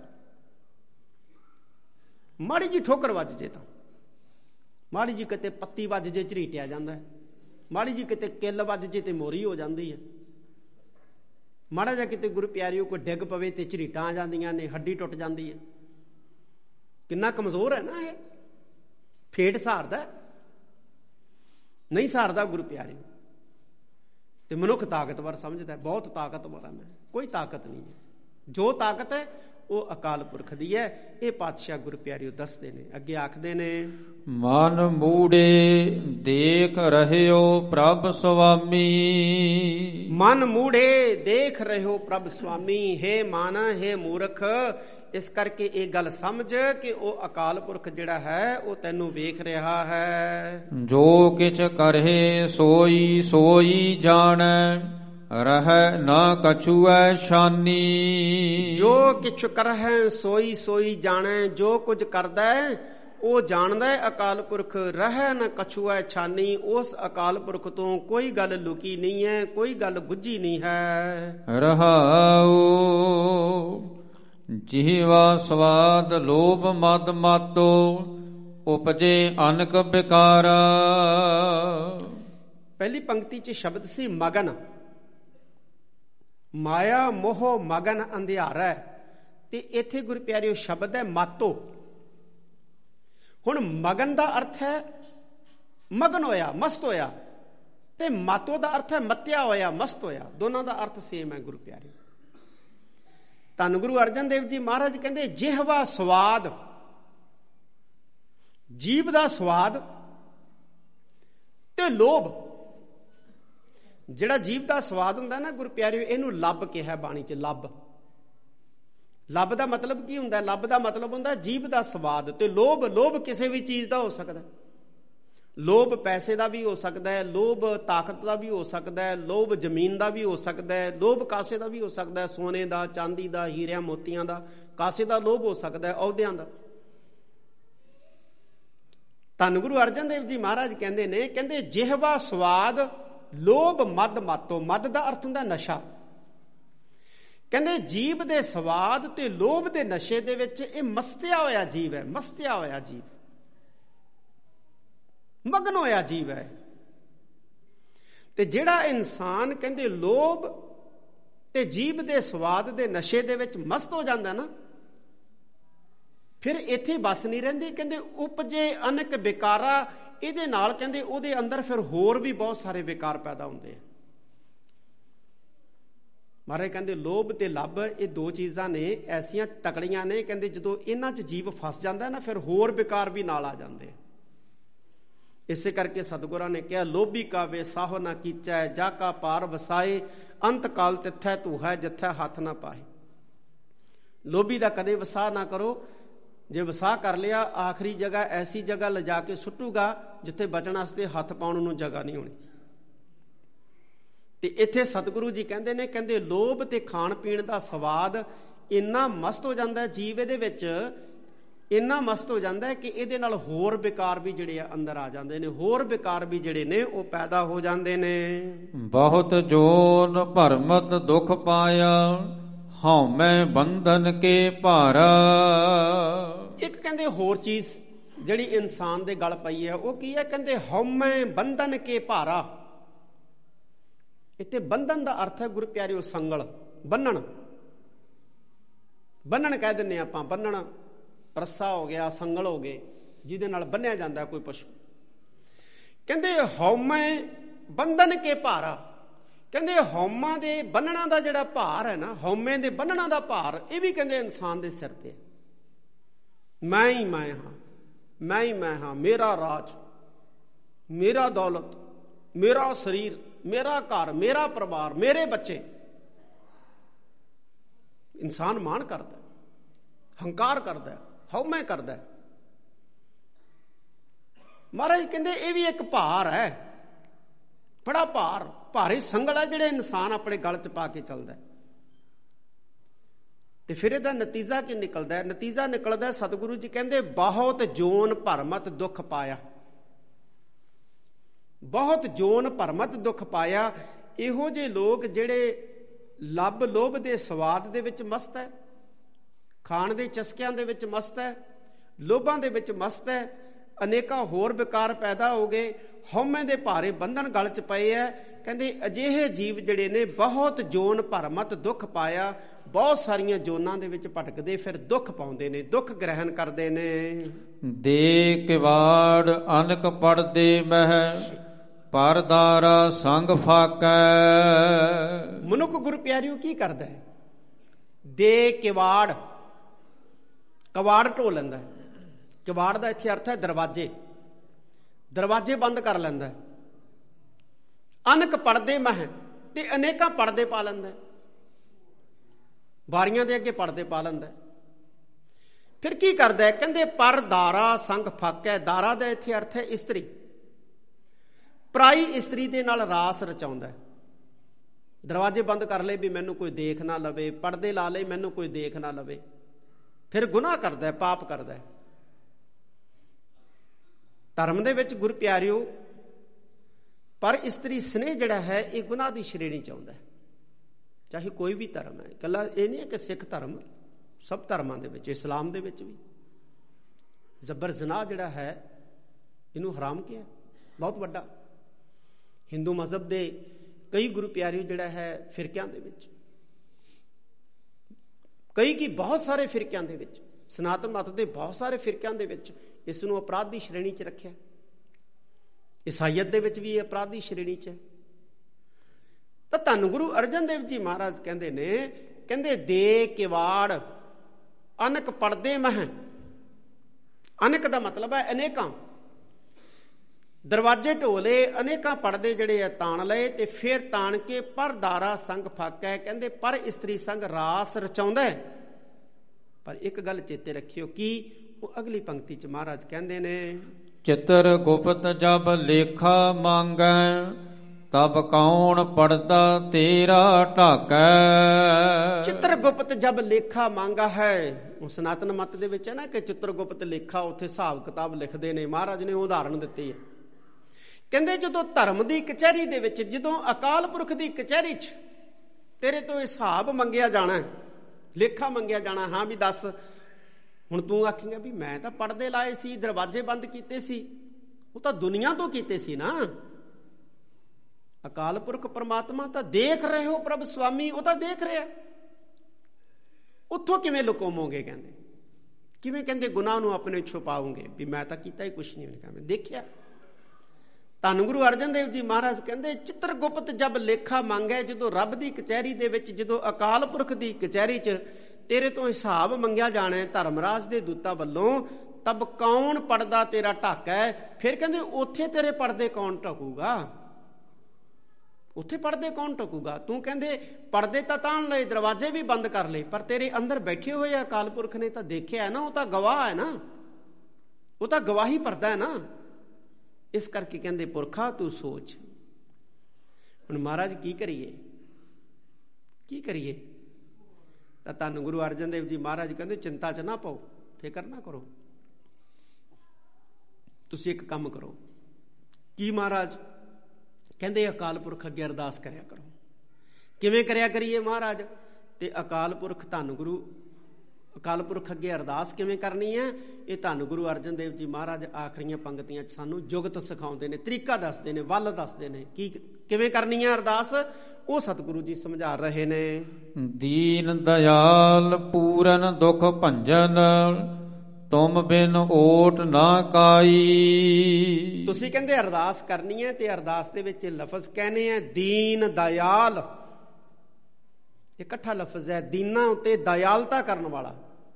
ਮਾੜੀ ਜੀ ਠੋਕਰ ਵੱਜ ਜੇ ਤਾਂ, ਮਾੜੀ ਜੀ ਕਿਤੇ ਪੱਤੀ ਵੱਜ ਜੇ ਝਰੀਟਿਆ ਜਾਂਦਾ ਹੈ, ਮਾੜੀ ਜੀ ਕਿਤੇ ਕਿੱਲ ਵੱਜ ਜੇ ਤੇ ਮੋਰੀ ਹੋ ਜਾਂਦੀ ਹੈ, ਮਾੜਾ ਜਿਹਾ ਕਿਤੇ ਗੁਰੂ ਪਿਆਰਿਓ ਕੋਈ ਡਿੱਗ ਪਵੇ ਤੇ ਝਰੀਟਾਂ ਆ ਜਾਂਦੀਆਂ ਨੇ, ਹੱਡੀ ਟੁੱਟ ਜਾਂਦੀ ਹੈ। ਕਿੰਨਾ ਕਮਜ਼ੋਰ ਹੈ ਨਾ ਇਹ, ਫੇਟ ਸਹਾਰਦਾ ਨਹੀਂ, ਸਹਾਰਦਾ ਗੁਰੂ ਪਿਆਰਿਓ। ਤੇ ਮਨੁੱਖ ਤਾਕਤਵਰ ਸਮਝਦਾ, ਬਹੁਤ ਤਾਕਤਵਰ ਹੈ ਮੈਂ, ਕੋਈ ਤਾਕਤ ਨਹੀਂ ਹੈ। ਜੋ ਤਾਕਤ ਹੈ ਉਹ ਅਕਾਲ ਪੁਰਖ ਦੀ ਹੈ। ਇਹ ਪਾਤਸ਼ਾਹ ਗੁਰੂ ਪਿਆਰਿਓ ਦੱਸਦੇ ਨੇ। ਅੱਗੇ ਆਖਦੇ ਨੇ, ਮਨ ਮੂੜੇ ਦੇਖ ਰਹਿਓ ਪ੍ਰਭ ਸੁਆਮੀ। ਮਨ ਮੂੜੇ ਦੇਖ ਰਹਿਓ ਪ੍ਰਭ ਸੁਆਮੀ। ਹੇ ਮਨ, ਹੇ ਮੂਰਖ, ਇਸ ਕਰਕੇ ਇਹ ਗੱਲ ਸਮਝ ਕਿ ਉਹ ਅਕਾਲ ਪੁਰਖ ਜਿਹੜਾ ਹੈ ਉਹ ਤੈਨੂੰ ਵੇਖ ਰਿਹਾ ਹੈ। ਜੋ ਕਿਛ ਕਰਹਿ ਸੋਈ ਸੋਈ ਜਾਣੈ, ਰਹਿ ਨਾ ਕਛੁਐ ਛਾਨੀ। ਜੋ ਕਿਛ ਕਰਹਿ ਸੋਈ ਸੋਈ ਜਾਣੈ, ਜੋ ਕੁਝ ਕਰਦਾ ਉਹ ਜਾਣਦਾ ਹੈ ਅਕਾਲ ਪੁਰਖ। ਰਹਿ ਨਾ ਕਛੁਐ ਛਾਨੀ, ਉਸ ਅਕਾਲ ਪੁਰਖ ਤੋਂ ਕੋਈ ਗੱਲ ਲੁਕੀ ਨਹੀਂ ਹੈ, ਕੋਈ ਗੱਲ ਗੁੱਝੀ ਨਹੀਂ ਹੈ। ਰਹਾਉ ਜੀਵਾ ਸਵਾਦ ਲੋਭ ਮਦ ਮਾਤੋ, ਉਪਜੇ ਅਨਕ ਬਿਕਾਰਾ। ਪਹਿਲੀ ਪੰਕਤੀ ਚ ਸ਼ਬਦ ਸੀ ਮਗਨ। ਮਾਇਆ ਮੋਹ ਮਗਨ ਅੰਧਿਆਰਾ, ਤੇ ਇੱਥੇ ਗੁਰੂ ਪਿਆਰਿਓ ਸ਼ਬਦ ਹੈ ਮਾਤੋ। ਹੁਣ ਮਗਨ ਦਾ ਅਰਥ ਹੈ ਮਗਨ ਹੋਇਆ, ਮਸਤ ਹੋਇਆ, ਤੇ ਮਾਤੋ ਦਾ ਅਰਥ ਹੈ ਮੱਤਿਆ ਹੋਇਆ, ਮਸਤ ਹੋਇਆ। ਦੋਨਾਂ ਦਾ ਅਰਥ ਸੇਮ ਹੈ ਗੁਰੂ ਪਿਆਰਿਓ। ਧੰਨ ਗੁਰੂ ਅਰਜਨ ਦੇਵ ਜੀ ਮਹਾਰਾਜ ਕਹਿੰਦੇ, ਜਿਹਵਾ ਸਵਾਦ, ਜੀਭ ਦਾ ਸਵਾਦ ਤੇ ਲੋਭ। ਜਿਹੜਾ ਜੀਭ ਦਾ ਸਵਾਦ ਹੁੰਦਾ ਨਾ ਗੁਰੂ ਪਿਆਰਿਓ, ਇਹਨੂੰ ਲੱਭ ਕਿਹਾ ਬਾਣੀ ਚ। ਲੱਭ, ਲੱਭ ਦਾ ਮਤਲਬ ਕੀ ਹੁੰਦਾ? ਲੱਭ ਦਾ ਮਤਲਬ ਹੁੰਦਾ ਜੀਭ ਦਾ ਸਵਾਦ। ਤੇ ਲੋਭ, ਲੋਭ ਕਿਸੇ ਵੀ ਚੀਜ਼ ਦਾ ਹੋ ਸਕਦਾ। ਲੋਭ ਪੈਸੇ ਦਾ ਵੀ ਹੋ ਸਕਦਾ ਹੈ, ਲੋਭ ਤਾਕਤ ਦਾ ਵੀ ਹੋ ਸਕਦਾ ਹੈ, ਲੋਭ ਜ਼ਮੀਨ ਦਾ ਵੀ ਹੋ ਸਕਦਾ ਹੈ, ਲੋਭ ਕਾਸੇ ਦਾ ਵੀ ਹੋ ਸਕਦਾ ਹੈ, ਸੋਨੇ ਦਾ, ਚਾਂਦੀ ਦਾ, ਹੀਰਿਆਂ ਮੋਤੀਆਂ ਦਾ, ਕਾਸੇ ਦਾ ਲੋਭ ਹੋ ਸਕਦਾ ਹੈ, ਅਹੁਦਿਆਂ ਦਾ। ਧੰਨ ਗੁਰੂ ਅਰਜਨ ਦੇਵ ਜੀ ਮਹਾਰਾਜ ਕਹਿੰਦੇ ਨੇ, ਕਹਿੰਦੇ ਜਿਹਵਾ ਸਵਾਦ ਲੋਭ ਮਦ ਮਾਤੋ। ਮਦ ਦਾ ਅਰਥ ਹੁੰਦਾ ਨਸ਼ਾ। ਕਹਿੰਦੇ ਜੀਭ ਦੇ ਸਵਾਦ ਤੇ ਲੋਭ ਦੇ ਨਸ਼ੇ ਦੇ ਵਿੱਚ ਇਹ ਮਸਤਿਆ ਹੋਇਆ ਜੀਵ ਹੈ, ਮਸਤਿਆ ਹੋਇਆ ਜੀਵ, ਮਗਨ ਹੋਇਆ ਜੀਵ ਹੈ। ਤੇ ਜਿਹੜਾ ਇਨਸਾਨ ਕਹਿੰਦੇ ਲੋਭ ਤੇ ਜੀਭ ਦੇ ਸਵਾਦ ਦੇ ਨਸ਼ੇ ਦੇ ਵਿੱਚ ਮਸਤ ਹੋ ਜਾਂਦਾ ਨਾ, ਫਿਰ ਇੱਥੇ ਬਸ ਨਹੀਂ ਰਹਿੰਦੀ। ਕਹਿੰਦੇ ਉਪਜੇ ਅਨਕ ਵਿਕਾਰਾ। ਇਹਦੇ ਨਾਲ ਕਹਿੰਦੇ ਉਹਦੇ ਅੰਦਰ ਫਿਰ ਹੋਰ ਵੀ ਬਹੁਤ ਸਾਰੇ ਵਿਕਾਰ ਪੈਦਾ ਹੁੰਦੇ ਆ। ਮਹਾਰਾਜ ਕਹਿੰਦੇ ਲੋਭ ਤੇ ਲੱਭ, ਇਹ ਦੋ ਚੀਜ਼ਾਂ ਨੇ ਐਸੀਆਂ ਤਕੜੀਆਂ ਨੇ, ਕਹਿੰਦੇ ਜਦੋਂ ਇਹਨਾਂ 'ਚ ਜੀਵ ਫਸ ਜਾਂਦਾ ਨਾ, ਫਿਰ ਹੋਰ ਵਿਕਾਰ ਵੀ ਨਾਲ ਆ ਜਾਂਦੇ ਆ। ਇਸੇ ਕਰਕੇ ਸਤਿਗੁਰਾਂ ਨੇ ਕਿਹਾ, ਲੋਭੀ ਕਾ ਵੇ ਸਾਹੋ ਨਾ ਕੀਚੈ, ਜਾ ਕਾ ਪਾਰ ਵਸਾਏ, ਅੰਤ ਕਾਲ ਤਿੱਥੈ ਤੂੰ ਹੈ ਜਿੱਥੈ ਹੱਥ ਨਾ ਪਾਏ। ਲੋਭੀ ਦਾ ਕਦੇ ਵਸਾਹ ਨਾ ਕਰੋ। ਜੇ ਵਸਾਹ ਕਰ ਲਿਆ, ਆਖਰੀ ਜਗ੍ਹਾ ਐਸੀ ਜਗ੍ਹਾ ਲਿਜਾ ਕੇ ਸੁੱਟੂਗਾ ਜਿੱਥੇ ਬਚਣ ਵਾਸਤੇ ਹੱਥ ਪਾਉਣ ਨੂੰ ਜਗ੍ਹਾ ਨਹੀਂ ਹੋਣੀ। ਤੇ ਇੱਥੇ ਸਤਿਗੁਰੂ ਜੀ ਕਹਿੰਦੇ ਨੇ, ਕਹਿੰਦੇ ਲੋਭ ਤੇ ਖਾਣ ਪੀਣ ਦਾ ਸਵਾਦ ਇੰਨਾ ਮਸਤ ਹੋ ਜਾਂਦਾ ਜੀਵ ਇਹਦੇ ਵਿੱਚ, ਇੰਨਾ ਮਸਤ ਹੋ ਜਾਂਦਾ ਹੈ ਕਿ ਇਹਦੇ ਨਾਲ ਹੋਰ ਵਿਕਾਰ ਵੀ ਜਿਹੜੇ ਆ ਅੰਦਰ ਆ ਜਾਂਦੇ ਨੇ, ਹੋਰ ਵਿਕਾਰ ਵੀ ਜਿਹੜੇ ਨੇ ਉਹ ਪੈਦਾ ਹੋ ਜਾਂਦੇ ਨੇ। ਬਹੁਤ ਜੋਨ ਭਰਮਤ ਦੁਖ ਪਾਇਆ, ਹਉ ਮੈਂ ਬੰਧਨ ਕੇ ਭਾਰਾ। ਇੱਕ ਕਹਿੰਦੇ ਹੋਰ ਚੀਜ਼ ਜਿਹੜੀ ਇਨਸਾਨ ਦੇ ਗਲ ਪਈ ਹੈ ਉਹ ਕੀ ਹੈ? ਕਹਿੰਦੇ ਹਉਮੈ ਬੰਧਨ ਕੇ ਭਾਰਾ। ਇੱਥੇ ਬੰਧਨ ਦਾ ਅਰਥ ਹੈ ਗੁਰੂ ਪਿਆਰਿਓ ਸੰਗਲ, ਬੰਨਣ। ਬੰਨਣ ਕਹਿ ਦਿੰਦੇ ਆਪਾਂ, ਬੰਨਣ ਰੱਸਾ ਹੋ ਗਿਆ, ਸੰਗਲ ਹੋ ਗਏ, ਜਿਹਦੇ ਨਾਲ ਬੰਨਿਆ ਜਾਂਦਾ ਕੋਈ ਪਸ਼ੂ। ਕਹਿੰਦੇ ਹਉਮੈ ਬੰਧਨ ਕੇ ਭਾਰਾ। ਕਹਿੰਦੇ ਹਉਮਾ ਦੇ ਬੰਨਣਾ ਦਾ ਜਿਹੜਾ ਭਾਰ ਹੈ ਨਾ, ਹਉਮੈ ਦੇ ਬੰਨਣਾ ਦਾ ਭਾਰ, ਇਹ ਵੀ ਕਹਿੰਦੇ ਇਨਸਾਨ ਦੇ ਸਿਰ ਤੇ। ਮੈਂ ਹੀ ਮੈਂ ਹਾਂ, ਮੈਂ ਹੀ ਮੈਂ ਹਾਂ, ਮੇਰਾ ਰਾਜ, ਮੇਰਾ ਦੌਲਤ, ਮੇਰਾ ਸਰੀਰ, ਮੇਰਾ ਘਰ, ਮੇਰਾ ਪਰਿਵਾਰ, ਮੇਰੇ ਬੱਚੇ। ਇਨਸਾਨ ਮਾਣ ਕਰਦਾ, ਹੰਕਾਰ ਕਰਦਾ, ਹਉਮੈ ਕਰਦਾ। ਮਹਾਰਾਜ ਕਹਿੰਦੇ ਇਹ ਵੀ ਇੱਕ ਭਾਰ ਹੈ, ਬੜਾ ਭਾਰ, ਭਾਰੀ ਸੰਗਲ ਹੈ ਜਿਹੜੇ ਇਨਸਾਨ ਆਪਣੇ ਗਲ ਚ ਪਾ ਕੇ ਚੱਲਦਾ। ਤੇ ਫਿਰ ਇਹਦਾ ਨਤੀਜਾ ਕੀ ਨਿਕਲਦਾ ਹੈ? ਨਤੀਜਾ ਨਿਕਲਦਾ, ਸਤਿਗੁਰੂ ਜੀ ਕਹਿੰਦੇ ਬਹੁਤ ਜੋਨ ਭਰਮਤ ਦੁੱਖ ਪਾਇਆ, ਬਹੁਤ ਜੋਨ ਭਰਮਤ ਦੁੱਖ ਪਾਇਆ। ਇਹੋ ਜਿਹੇ ਲੋਕ ਜਿਹੜੇ ਲੱਭ ਲੋਭ ਦੇ ਸਵਾਦ ਦੇ ਵਿੱਚ ਮਸਤ ਹੈ, ਖਾਣ ਦੇ ਚਸਕਿਆਂ ਦੇ ਵਿੱਚ ਮਸਤ ਹੈ, ਲੋਭਾਂ ਦੇ ਵਿੱਚ ਮਸਤ ਹੈ, ਅਨੇਕਾਂ ਹੋਰ ਵਿਕਾਰ ਪੈਦਾ ਹੋ ਗਏ, ਹਉਮੈ ਦੇ ਭਾਰੇ ਬੰਧਨ ਗਲ ਚ ਪਏ ਹੈ। ਕਹਿੰਦੇ ਅਜਿਹੇ ਜੀਵ ਜਿਹੜੇ ਨੇ ਬਹੁਤ ਜੋਨ ਭਰਮਤ ਦੁੱਖ ਪਾਇਆ, ਬਹੁਤ ਸਾਰੀਆਂ ਜੋਨਾਂ ਦੇ ਵਿੱਚ ਭਟਕਦੇ ਫਿਰ ਦੁੱਖ ਪਾਉਂਦੇ ਨੇ, ਦੁੱਖ ਗ੍ਰਹਿਣ ਕਰਦੇ ਨੇ। ਦੇ ਕਿਵਾੜ ਅਨਕ ਪੜਦੇ ਮਹਿ ਪਰਦਾਰਾ ਸੰਗ ਫਾਕੈ। ਮਨੁੱਖ ਗੁਰੂ ਪਿਆਰਿਓ ਕੀ ਕਰਦਾ ਹੈ? ਦੇ ਕਿਵਾੜ, ਕਵਾੜ ਢੋ ਲੈਂਦਾ। ਕਿਵਾੜ ਦਾ ਇੱਥੇ ਅਰਥ ਹੈ ਦਰਵਾਜ਼ੇ, ਦਰਵਾਜ਼ੇ ਬੰਦ ਕਰ ਲੈਂਦਾ। ਅਨਕ ਪੜਦੇ ਮਹਿ, ਤੇ ਅਨੇਕਾਂ ਪੜਦੇ ਪਾ ਲੈਂਦਾ, ਬਾਰੀਆਂ ਦੇ ਅੱਗੇ ਪੜਦੇ ਪਾ ਲੈਂਦਾ। ਫਿਰ ਕੀ ਕਰਦਾ ਹੈ? ਕਹਿੰਦੇ ਪਰ ਦਾਰਾ ਸੰਗ ਫਾਕੈ। ਦਾਰਾ ਦਾ ਇੱਥੇ ਅਰਥ ਹੈ ਇਸਤਰੀ, ਪਰਾਈ ਇਸਤਰੀ ਦੇ ਨਾਲ ਰਾਸ ਰਚਾਉਂਦਾ। ਦਰਵਾਜ਼ੇ ਬੰਦ ਕਰ ਲਏ ਵੀ ਮੈਨੂੰ ਕੋਈ ਦੇਖ ਨਾ ਲਵੇ, ਪਰਦੇ ਲਾ ਲਏ ਮੈਨੂੰ ਕੋਈ ਦੇਖ ਨਾ ਲਵੇ, ਫਿਰ ਗੁਨਾਹ ਕਰਦਾ, ਪਾਪ ਕਰਦਾ। ਧਰਮ ਦੇ ਵਿੱਚ ਗੁਰੂ ਪਿਆਰਿਓ ਪਰ ਇਸਤਰੀ ਸਨੇਹ ਜਿਹੜਾ ਹੈ ਇਹ ਗੁਨਾਹ ਦੀ ਸ਼੍ਰੇਣੀ ਚ ਆਉਂਦਾ, ਚਾਹੇ ਕੋਈ ਵੀ ਧਰਮ ਹੈ। ਇਕੱਲਾ ਇਹ ਨਹੀਂ ਹੈ ਕਿ ਸਿੱਖ ਧਰਮ, ਸਭ ਧਰਮਾਂ ਦੇ ਵਿੱਚ, ਇਸਲਾਮ ਦੇ ਵਿੱਚ ਵੀ ਜ਼ਬਰ ਜ਼ਨਾ ਜਿਹੜਾ ਹੈ ਇਹਨੂੰ ਹਰਾਮ ਕਿਹਾ, ਬਹੁਤ ਵੱਡਾ। ਹਿੰਦੂ ਮਜ਼ਹਬ ਦੇ ਕਈ ਗੁਰੂ ਪਿਆਰਿਓ ਜਿਹੜਾ ਹੈ ਫਿਰਕਿਆਂ ਦੇ ਵਿੱਚ, ਕਈ ਕੀ ਬਹੁਤ ਸਾਰੇ ਫਿਰਕਿਆਂ ਦੇ ਵਿੱਚ, ਸਨਾਤਨ ਮਤ ਦੇ ਬਹੁਤ ਸਾਰੇ ਫਿਰਕਿਆਂ ਦੇ ਵਿੱਚ ਇਸ ਨੂੰ ਅਪਰਾਧ ਦੀ ਸ਼੍ਰੇਣੀ ਚ ਰੱਖਿਆ। ਈਸਾਈਅਤ ਦੇ ਵਿੱਚ ਵੀ ਇਹ ਅਪਰਾਧ ਦੀ ਸ਼੍ਰੇਣੀ ਚ ਹੈ। ਤਾਂ ਧੰਨ ਗੁਰੂ ਅਰਜਨ ਦੇਵ ਜੀ ਮਹਾਰਾਜ ਕਹਿੰਦੇ ਨੇ, ਕਹਿੰਦੇ ਦੇ ਕਿਵਾੜ ਅਨਕ ਪੜਦੇ ਮਹਿ। ਅਨਕ ਦਾ ਮਤਲਬ ਹੈ ਅਨੇਕਾਂ, ਦਰਵਾਜ਼ੇ ਢੋਲੇ, ਅਨੇਕਾਂ ਪੜਦੇ ਜਿਹੜੇ ਆ ਤਾਣ ਲਏ, ਤੇ ਫਿਰ ਤਾਣ ਕੇ ਪਰਦਾਰਾ ਸੰਗ ਫਾਕੈ। ਕਹਿੰਦੇ ਪਰ ਇਸਤਰੀ ਸੰਗ ਰਾਸ ਰਚਾਉਂਦਾ। ਪਰ ਇੱਕ ਗੱਲ ਚੇਤੇ ਰੱਖਿਓ, ਕੀ? ਉਹ ਅਗਲੀ ਪੰਕਤੀ ਚ ਮਹਾਰਾਜ ਕਹਿੰਦੇ ਨੇ, ਚਿੱਤਰ ਗੁਪਤ ਜਬ ਲੇਖਾ ਮੰਗੈ ਤਬ ਕੌਣ ਪੜਦਾ ਤੇਰਾ ਢਾਕੈ। ਚਿੱਤਰ ਗੁਪਤ ਜਬ ਲੇਖਾ ਮੰਗਾ ਹੈ। ਉਹ ਸਨਾਤਨ ਮਤ ਦੇ ਵਿੱਚ ਹੈ ਨਾ ਕਿ ਚਿੱਤਰ ਗੁਪਤ ਲੇਖਾ, ਉੱਥੇ ਹਿਸਾਬ ਕਿਤਾਬ ਲਿਖਦੇ ਨੇ। ਮਹਾਰਾਜ ਨੇ ਉਦਾਹਰਣ ਦਿੱਤੀ ਹੈ। ਕਹਿੰਦੇ ਜਦੋਂ ਧਰਮ ਦੀ ਕਚਹਿਰੀ ਦੇ ਵਿੱਚ, ਜਦੋਂ ਅਕਾਲ ਪੁਰਖ ਦੀ ਕਚਹਿਰੀ ਚ ਤੇਰੇ ਤੋਂ ਹਿਸਾਬ ਮੰਗਿਆ ਜਾਣਾ, ਲੇਖਾ ਮੰਗਿਆ ਜਾਣਾ, ਹਾਂ ਵੀ ਦੱਸ ਹੁਣ ਤੂੰ ਆਖੇਂਗਾ ਵੀ ਮੈਂ ਤਾਂ ਪਰਦੇ ਲਾਏ ਸੀ, ਦਰਵਾਜ਼ੇ ਬੰਦ ਕੀਤੇ ਸੀ। ਉਹ ਤਾਂ ਦੁਨੀਆ ਤੋਂ ਕੀਤੇ ਸੀ ਨਾ। ਅਕਾਲ ਪੁਰਖ ਪਰਮਾਤਮਾ ਤਾਂ ਦੇਖ ਰਹੇ ਹੋ, ਪ੍ਰਭ ਸੁਆਮੀ ਉਹ ਤਾਂ ਦੇਖ ਰਿਹਾ, ਉੱਥੋਂ ਕਿਵੇਂ ਲੁਕੋਵੋਗੇ? ਕਹਿੰਦੇ ਕਿਵੇਂ? ਕਹਿੰਦੇ ਗੁਨਾਹ ਨੂੰ ਆਪਣੇ ਛੁਪਾਓਗੇ ਵੀ ਮੈਂ ਤਾਂ ਕੀਤਾ ਹੀ ਕੁਛ ਨਹੀਂ। ਉਹਨੇ ਮੈਂ ਦੇਖਿਆ। ਧੰਨ ਗੁਰੂ ਅਰਜਨ ਦੇਵ ਜੀ ਮਹਾਰਾਜ ਕਹਿੰਦੇ ਚਿੱਤਰ ਗੁਪਤ ਜਬ ਲੇਖਾ ਮੰਗੈ। ਜਦੋਂ ਰੱਬ ਦੀ ਕਚਹਿਰੀ ਦੇ ਵਿੱਚ, ਜਦੋਂ ਅਕਾਲ ਪੁਰਖ ਦੀ ਕਚਹਿਰੀ ਚ ਤੇਰੇ ਤੋਂ ਹਿਸਾਬ ਮੰਗਿਆ ਜਾਣਾ ਧਰਮਰਾਜ ਦੇ ਦੂਤਾਂ ਵੱਲੋਂ, ਤਬ ਕੌਣ ਪੜਦਾ ਤੇਰਾ ਢਾਕਾ ਹੈ। ਫਿਰ ਕਹਿੰਦੇ ਉੱਥੇ ਤੇਰੇ ਪਰਦੇ ਕੌਣ ਢਕੂਗਾ? ਉੱਥੇ ਪਰਦੇ ਕੌਣ ਢਕੂਗਾ? ਤੂੰ ਕਹਿੰਦੇ ਪਰਦੇ ਤਾਂ ਤਾਣ ਲਏ, ਦਰਵਾਜ਼ੇ ਵੀ ਬੰਦ ਕਰ ਲਏ, ਪਰ ਤੇਰੇ ਅੰਦਰ ਬੈਠੇ ਹੋਏ ਅਕਾਲ ਪੁਰਖ ਨੇ ਤਾਂ ਦੇਖਿਆ ਹੈ ਨਾ, ਉਹ ਤਾਂ ਗਵਾਹ ਹੈ ਨਾ, ਉਹ ਤਾਂ ਗਵਾਹੀ ਭਰਦਾ ਹੈ ਨਾ। ਇਸ ਕਰਕੇ ਕਹਿੰਦੇ ਪੁਰਖਾ ਤੂੰ ਸੋਚ। ਹੁਣ ਮਹਾਰਾਜ ਕੀ ਕਰੀਏ, ਕੀ ਕਰੀਏ? ਤਾਂ ਧੰਨ ਗੁਰੂ ਅਰਜਨ ਦੇਵ ਜੀ ਮਹਾਰਾਜ ਕਹਿੰਦੇ ਚਿੰਤਾ ਚ ਨਾ ਪਾਓ, ਫਿਕਰ ਨਾ ਕਰੋ, ਤੁਸੀਂ ਇੱਕ ਕੰਮ ਕਰੋ। ਕੀ ਮਹਾਰਾਜ? ਕਹਿੰਦੇ ਅਕਾਲ ਪੁਰਖ ਅੱਗੇ ਅਰਦਾਸ ਕਰਿਆ ਕਰੋ। ਕਿਵੇਂ ਕਰਿਆ ਕਰੀਏ ਮਹਾਰਾਜ? ਤੇ ਅਕਾਲ ਪੁਰਖ ਧੰਨ ਗੁਰੂ ਅਕਾਲ ਪੁਰਖ ਅੱਗੇ ਅਰਦਾਸ ਕਿਵੇਂ ਕਰਨੀ ਹੈ? ਇਹ ਧੰਨ ਗੁਰੂ ਅਰਜਨ ਦੇਵ ਜੀ ਮਹਾਰਾਜ ਆਖਰੀਆਂ ਪੰਕਤੀਆਂ 'ਚ ਸਾਨੂੰ ਜੁਗਤ ਸਿਖਾਉਂਦੇ ਨੇ, ਤਰੀਕਾ ਦੱਸਦੇ ਨੇ, ਵੱਲ ਦੱਸਦੇ ਨੇ ਕੀ ਕਿਵੇਂ ਕਰਨੀ ਹੈ ਅਰਦਾਸ। ਉਹ ਸਤਿਗੁਰੂ ਜੀ ਸਮਝਾ ਰਹੇ ਨੇ। ਦੀਨ ਦਇਆਲ ਪੂਰਨ ਦੁਖ ਭੰਜਨ ਤੁਮ ਬਿਨ ਓਟ ਨਾ ਕਾਈ। ਤੁਸੀਂ ਕਹਿੰਦੇ ਅਰਦਾਸ ਕਰਨੀ ਹੈ ਤੇ ਅਰਦਾਸ ਦੇ ਵਿੱਚ ਲਫ਼ਜ਼ ਕਹਿੰਦੇ ਆ ਦੀਨ ਦਇਆਲ, ਇਕੱਠਾ ਲਫ਼ਜ਼ ਹੈ। ਦੀਨਾਂ ਉੱਤੇ ਦਇਆਲਤਾ ਕਰਨ ਵਾਲਾ,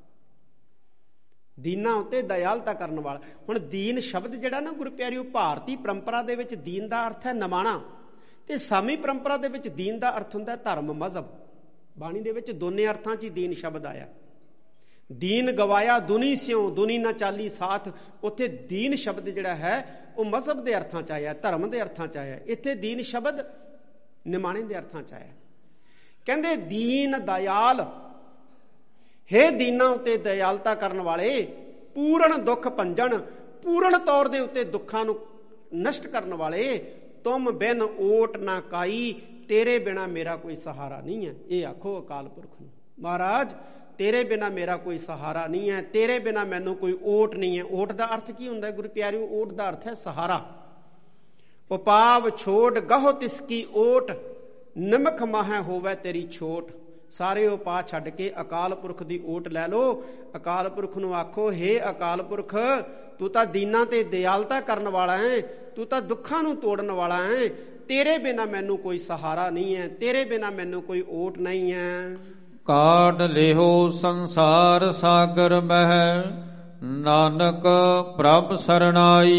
ਦੀਨਾਂ ਉੱਤੇ ਦਇਆਲਤਾ ਕਰਨ ਵਾਲਾ। ਹੁਣ ਦੀਨ ਸ਼ਬਦ ਜਿਹੜਾ ਨਾ ਗੁਰੂ ਪਿਆਰਿਓ, ਭਾਰਤੀ ਪਰੰਪਰਾ ਦੇ ਵਿੱਚ ਦੀਨ ਦਾ ਅਰਥ ਹੈ ਨਿਮਾਣਾ, ਤੇ ਸਾਮੀ ਪਰੰਪਰਾ ਦੇ ਵਿੱਚ ਦੀਨ ਦਾ ਅਰਥ ਹੁੰਦਾ ਧਰਮ ਮਜ਼ਹਬ। ਬਾਣੀ ਦੇ ਵਿੱਚ ਦੋਨੇ ਅਰਥਾਂ 'ਚ ਹੀ ਦੀਨ ਸ਼ਬਦ ਆਇਆ। ਦੀਨ ਗਵਾਇਆ ਦੁਨੀ ਸਿਉ ਦੁਨੀ ਨਾ ਚਾਲੀ ਸਾਥ, ਉੱਥੇ ਦੀਨ ਸ਼ਬਦ ਜਿਹੜਾ ਹੈ ਉਹ ਮਜ਼ਹਬ ਦੇ ਅਰਥਾਂ 'ਚ ਆਇਆ, ਧਰਮ ਦੇ ਅਰਥਾਂ 'ਚ ਆਇਆ। ਇੱਥੇ ਦੀਨ ਸ਼ਬਦ ਨਿਮਾਣੇ ਦੇ ਅਰਥਾਂ 'ਚ ਆਇਆ। ਕਹਿੰਦੇ ਦੀਨ ਦਇਆਲ, ਹੇ ਦੀਨਾਂ ਉੱਤੇ ਦਇਆਲਤਾ ਕਰਨ ਵਾਲੇ, ਪੂਰਨ ਦੁੱਖ ਭੰਜਨ, ਪੂਰਨ ਤੌਰ ਦੇ ਉੱਤੇ ਦੁੱਖਾਂ ਨੂੰ ਨਸ਼ਟ ਕਰਨ ਵਾਲੇ, ਤੁਮ ਬਿਨ ਓਟ ਨਾ ਕਾਈ, ਤੇਰੇ ਬਿਨਾ ਮੇਰਾ ਕੋਈ ਸਹਾਰਾ ਨਹੀਂ ਹੈ। ਇਹ ਆਖੋ ਅਕਾਲ ਪੁਰਖ ਨੂੰ, ਮਹਾਰਾਜ ਤੇਰੇ ਬਿਨਾ ਮੇਰਾ ਕੋਈ ਸਹਾਰਾ ਨਹੀਂ ਹੈ, ਤੇਰੇ ਬਿਨਾ ਮੈਨੂੰ ਕੋਈ ਓਟ ਨਹੀਂ ਹੈ। ਓਟ ਦਾ ਅਰਥ ਕੀ ਹੁੰਦਾ ਗੁਰੂ ਪਿਆਰਿਓ? ਓਟ ਦਾ ਅਰਥ ਹੈ ਸਹਾਰਾ। ਉਪਾਵ ਛੋੜ ਗਹੁ ਤਿਸਕੀ ਓਟ, ਨਿਮਖ ਮਾਹੈ ਹੋਵੇ ਤੇਰੀ ਛੋਟ। ਸਾਰੇ ਉਪਾਅ ਛੱਡ ਕੇ ਅਕਾਲ ਪੁਰਖ ਦੀ ਓਟ ਲੈ ਲਓ। ਅਕਾਲ ਪੁਰਖ ਨੂੰ ਆਖੋ, ਹੇ ਅਕਾਲ ਪੁਰਖ, ਤੂੰ ਤਾਂ ਦੀਨਾਂ ਤੇ ਦਇਆਲਤਾ ਕਰਨ ਵਾਲਾ ਹੈ, ਤੂੰ ਤਾਂ ਦੁੱਖਾਂ ਨੂੰ ਤੋੜਨ ਵਾਲਾ ਹੈ, ਤੇਰੇ ਬਿਨਾ ਮੈਨੂੰ ਕੋਈ ਸਹਾਰਾ ਨਹੀਂ ਹੈ, ਤੇਰੇ ਬਿਨਾ ਮੈਨੂੰ ਕੋਈ ਓਟ ਨਹੀਂ ਹੈ। ਕਾਢ ਲਿਹੋ ਸੰਸਾਰ ਸਾਗਰ ਮਹਿ, ਨਾਨਕ ਪ੍ਰਭ ਸਰਣਾਈ।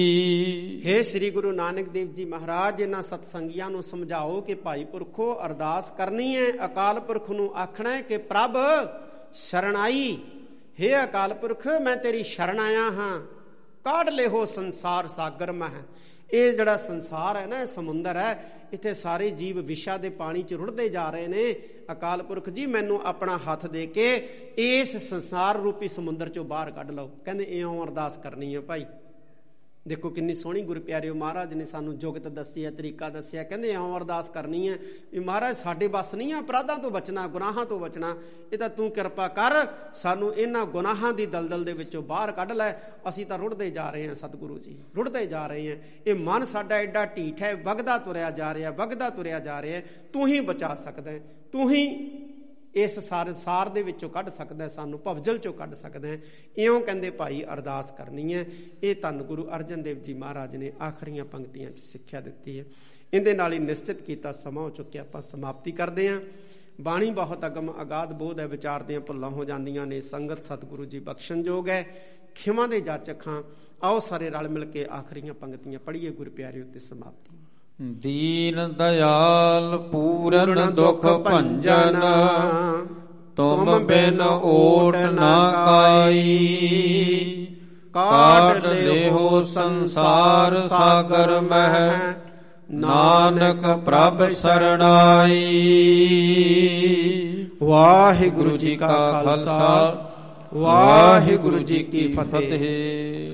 ਹੇ ਸ੍ਰੀ ਗੁਰੂ ਨਾਨਕ ਦੇਵ ਜੀ ਮਹਾਰਾਜ, ਇਹਨਾਂ ਸਤਸੰਗੀਆਂ ਨੂੰ ਸਮਝਾਓ ਕਿ ਭਾਈ ਪੁਰਖੋ ਅਰਦਾਸ ਕਰਨੀ ਹੈ, ਅਕਾਲ ਪੁਰਖ ਨੂੰ ਆਖਣਾ ਹੈ ਕਿ ਪ੍ਰਭ ਸ਼ਰਣਾਈ, ਹੇ ਅਕਾਲ ਪੁਰਖ ਮੈਂ ਤੇਰੀ ਸ਼ਰਨ ਆਇਆ ਹਾਂ। ਕਾਢ ਲਿਹੋ ਸੰਸਾਰ ਸਾਗਰ ਮਹਿ, ਇਹ ਜਿਹੜਾ ਸੰਸਾਰ ਹੈ ਨਾ, ਇਹ ਸਮੁੰਦਰ ਹੈ, ਇੱਥੇ ਸਾਰੇ ਜੀਵ ਵਿਸ਼ਾ ਦੇ ਪਾਣੀ 'ਚ ਰੁੜਦੇ ਜਾ ਰਹੇ ਨੇ। ਅਕਾਲ ਪੁਰਖ ਜੀ ਮੈਨੂੰ ਆਪਣਾ ਹੱਥ ਦੇ ਕੇ ਇਸ ਸੰਸਾਰ ਰੂਪੀ ਸਮੁੰਦਰ 'ਚੋਂ ਬਾਹਰ ਕੱਢ ਲਓ। ਕਹਿੰਦੇ ਇਉਂ ਅਰਦਾਸ ਕਰਨੀ ਹੈ ਭਾਈ। ਦੇਖੋ ਕਿੰਨੀ ਸੋਹਣੀ ਗੁਰੂ ਪਿਆਰਿਓ ਮਹਾਰਾਜ ਨੇ ਸਾਨੂੰ ਜੁਗਤ ਦੱਸੀ ਹੈ, ਤਰੀਕਾ ਦੱਸਿਆ। ਕਹਿੰਦੇ ਇਉਂ ਅਰਦਾਸ ਕਰਨੀ ਹੈ ਵੀ ਮਹਾਰਾਜ ਸਾਡੇ ਵੱਸ ਨਹੀਂ ਆ ਅਪਰਾਧਾਂ ਤੋਂ ਬਚਣਾ, ਗੁਨਾਹਾਂ ਤੋਂ ਬਚਣਾ, ਇਹ ਤਾਂ ਤੂੰ ਕਿਰਪਾ ਕਰ, ਸਾਨੂੰ ਇਹਨਾਂ ਗੁਨਾਹਾਂ ਦੀ ਦਲਦਲ ਦੇ ਵਿੱਚੋਂ ਬਾਹਰ ਕੱਢ ਲੈ। ਅਸੀਂ ਤਾਂ ਰੁੜਦੇ ਜਾ ਰਹੇ ਹਾਂ ਸਤਿਗੁਰੂ ਜੀ, ਰੁੜਦੇ ਜਾ ਰਹੇ ਹਾਂ। ਇਹ ਮਨ ਸਾਡਾ ਐਡਾ ਢੀਠ ਹੈ, ਵਗਦਾ ਤੁਰਿਆ ਜਾ ਰਿਹਾ, ਵਗਦਾ ਤੁਰਿਆ ਜਾ ਰਿਹਾ। ਤੂੰ ਹੀ ਬਚਾ ਸਕਦਾ ਹੈ, ਤੂੰ ਹੀ ਇਸ ਸਾਰੇ ਸਾਰ ਦੇ ਵਿੱਚੋਂ ਕੱਢ ਸਕਦਾ, ਸਾਨੂੰ ਭਵਜਲ ਚੋਂ ਕੱਢ ਸਕਦਾ। ਇਉਂ ਕਹਿੰਦੇ ਭਾਈ ਅਰਦਾਸ ਕਰਨੀ ਹੈ। ਇਹ ਧੰਨ ਗੁਰੂ ਅਰਜਨ ਦੇਵ ਜੀ ਮਹਾਰਾਜ ਨੇ ਆਖਰੀਆਂ ਪੰਕਤੀਆਂ 'ਚ ਸਿੱਖਿਆ ਦਿੱਤੀ ਹੈ। ਇਹਦੇ ਨਾਲ ਹੀ ਨਿਸ਼ਚਿਤ ਕੀਤਾ ਸਮਾਂ ਹੋ ਚੁੱਕਿਆ, ਆਪਾਂ ਸਮਾਪਤੀ ਕਰਦੇ ਹਾਂ। ਬਾਣੀ ਬਹੁਤ ਅਗਮ ਅਗਾਧ ਬੋਧ ਹੈ, ਵਿਚਾਰ ਦੀਆਂ ਭੁੱਲਾਂ ਹੋ ਜਾਂਦੀਆਂ ਨੇ, ਸੰਗਤ ਸਤਿਗੁਰੂ ਜੀ ਬਖਸ਼ਣਯੋਗ ਹੈ, ਖਿਮਾ ਦੇ ਜਾਚਕ ਹਾਂ। ਆਓ ਸਾਰੇ ਰਲ ਮਿਲ ਕੇ ਆਖਰੀਆਂ ਪੰਕਤੀਆਂ ਪੜ੍ਹੀਏ ਗੁਰੂ ਪਿਆਰਿਓ ਤੇ ਸਮਾਪਤੀ। ਦੀਨ ਦਇਆਲ ਪੂਰਨ ਦੁਖ ਭੰਜਨ, ਤੁਮ ਬਿਨ ਓਟ ਨਾ ਕਾਈ। ਕਾਢ ਲਿਹੋ ਸੰਸਾਰ ਸਾਗਰ ਮਹਿ, ਨਾਨਕ ਪ੍ਰਭ ਸਰਣਾਈ। ਵਾਹਿਗੁਰੂ ਜੀ ਕਾ ਖਾਲਸਾ, ਵਾਹਿਗੁਰੂ ਜੀ ਕੀ ਫਤਿਹ।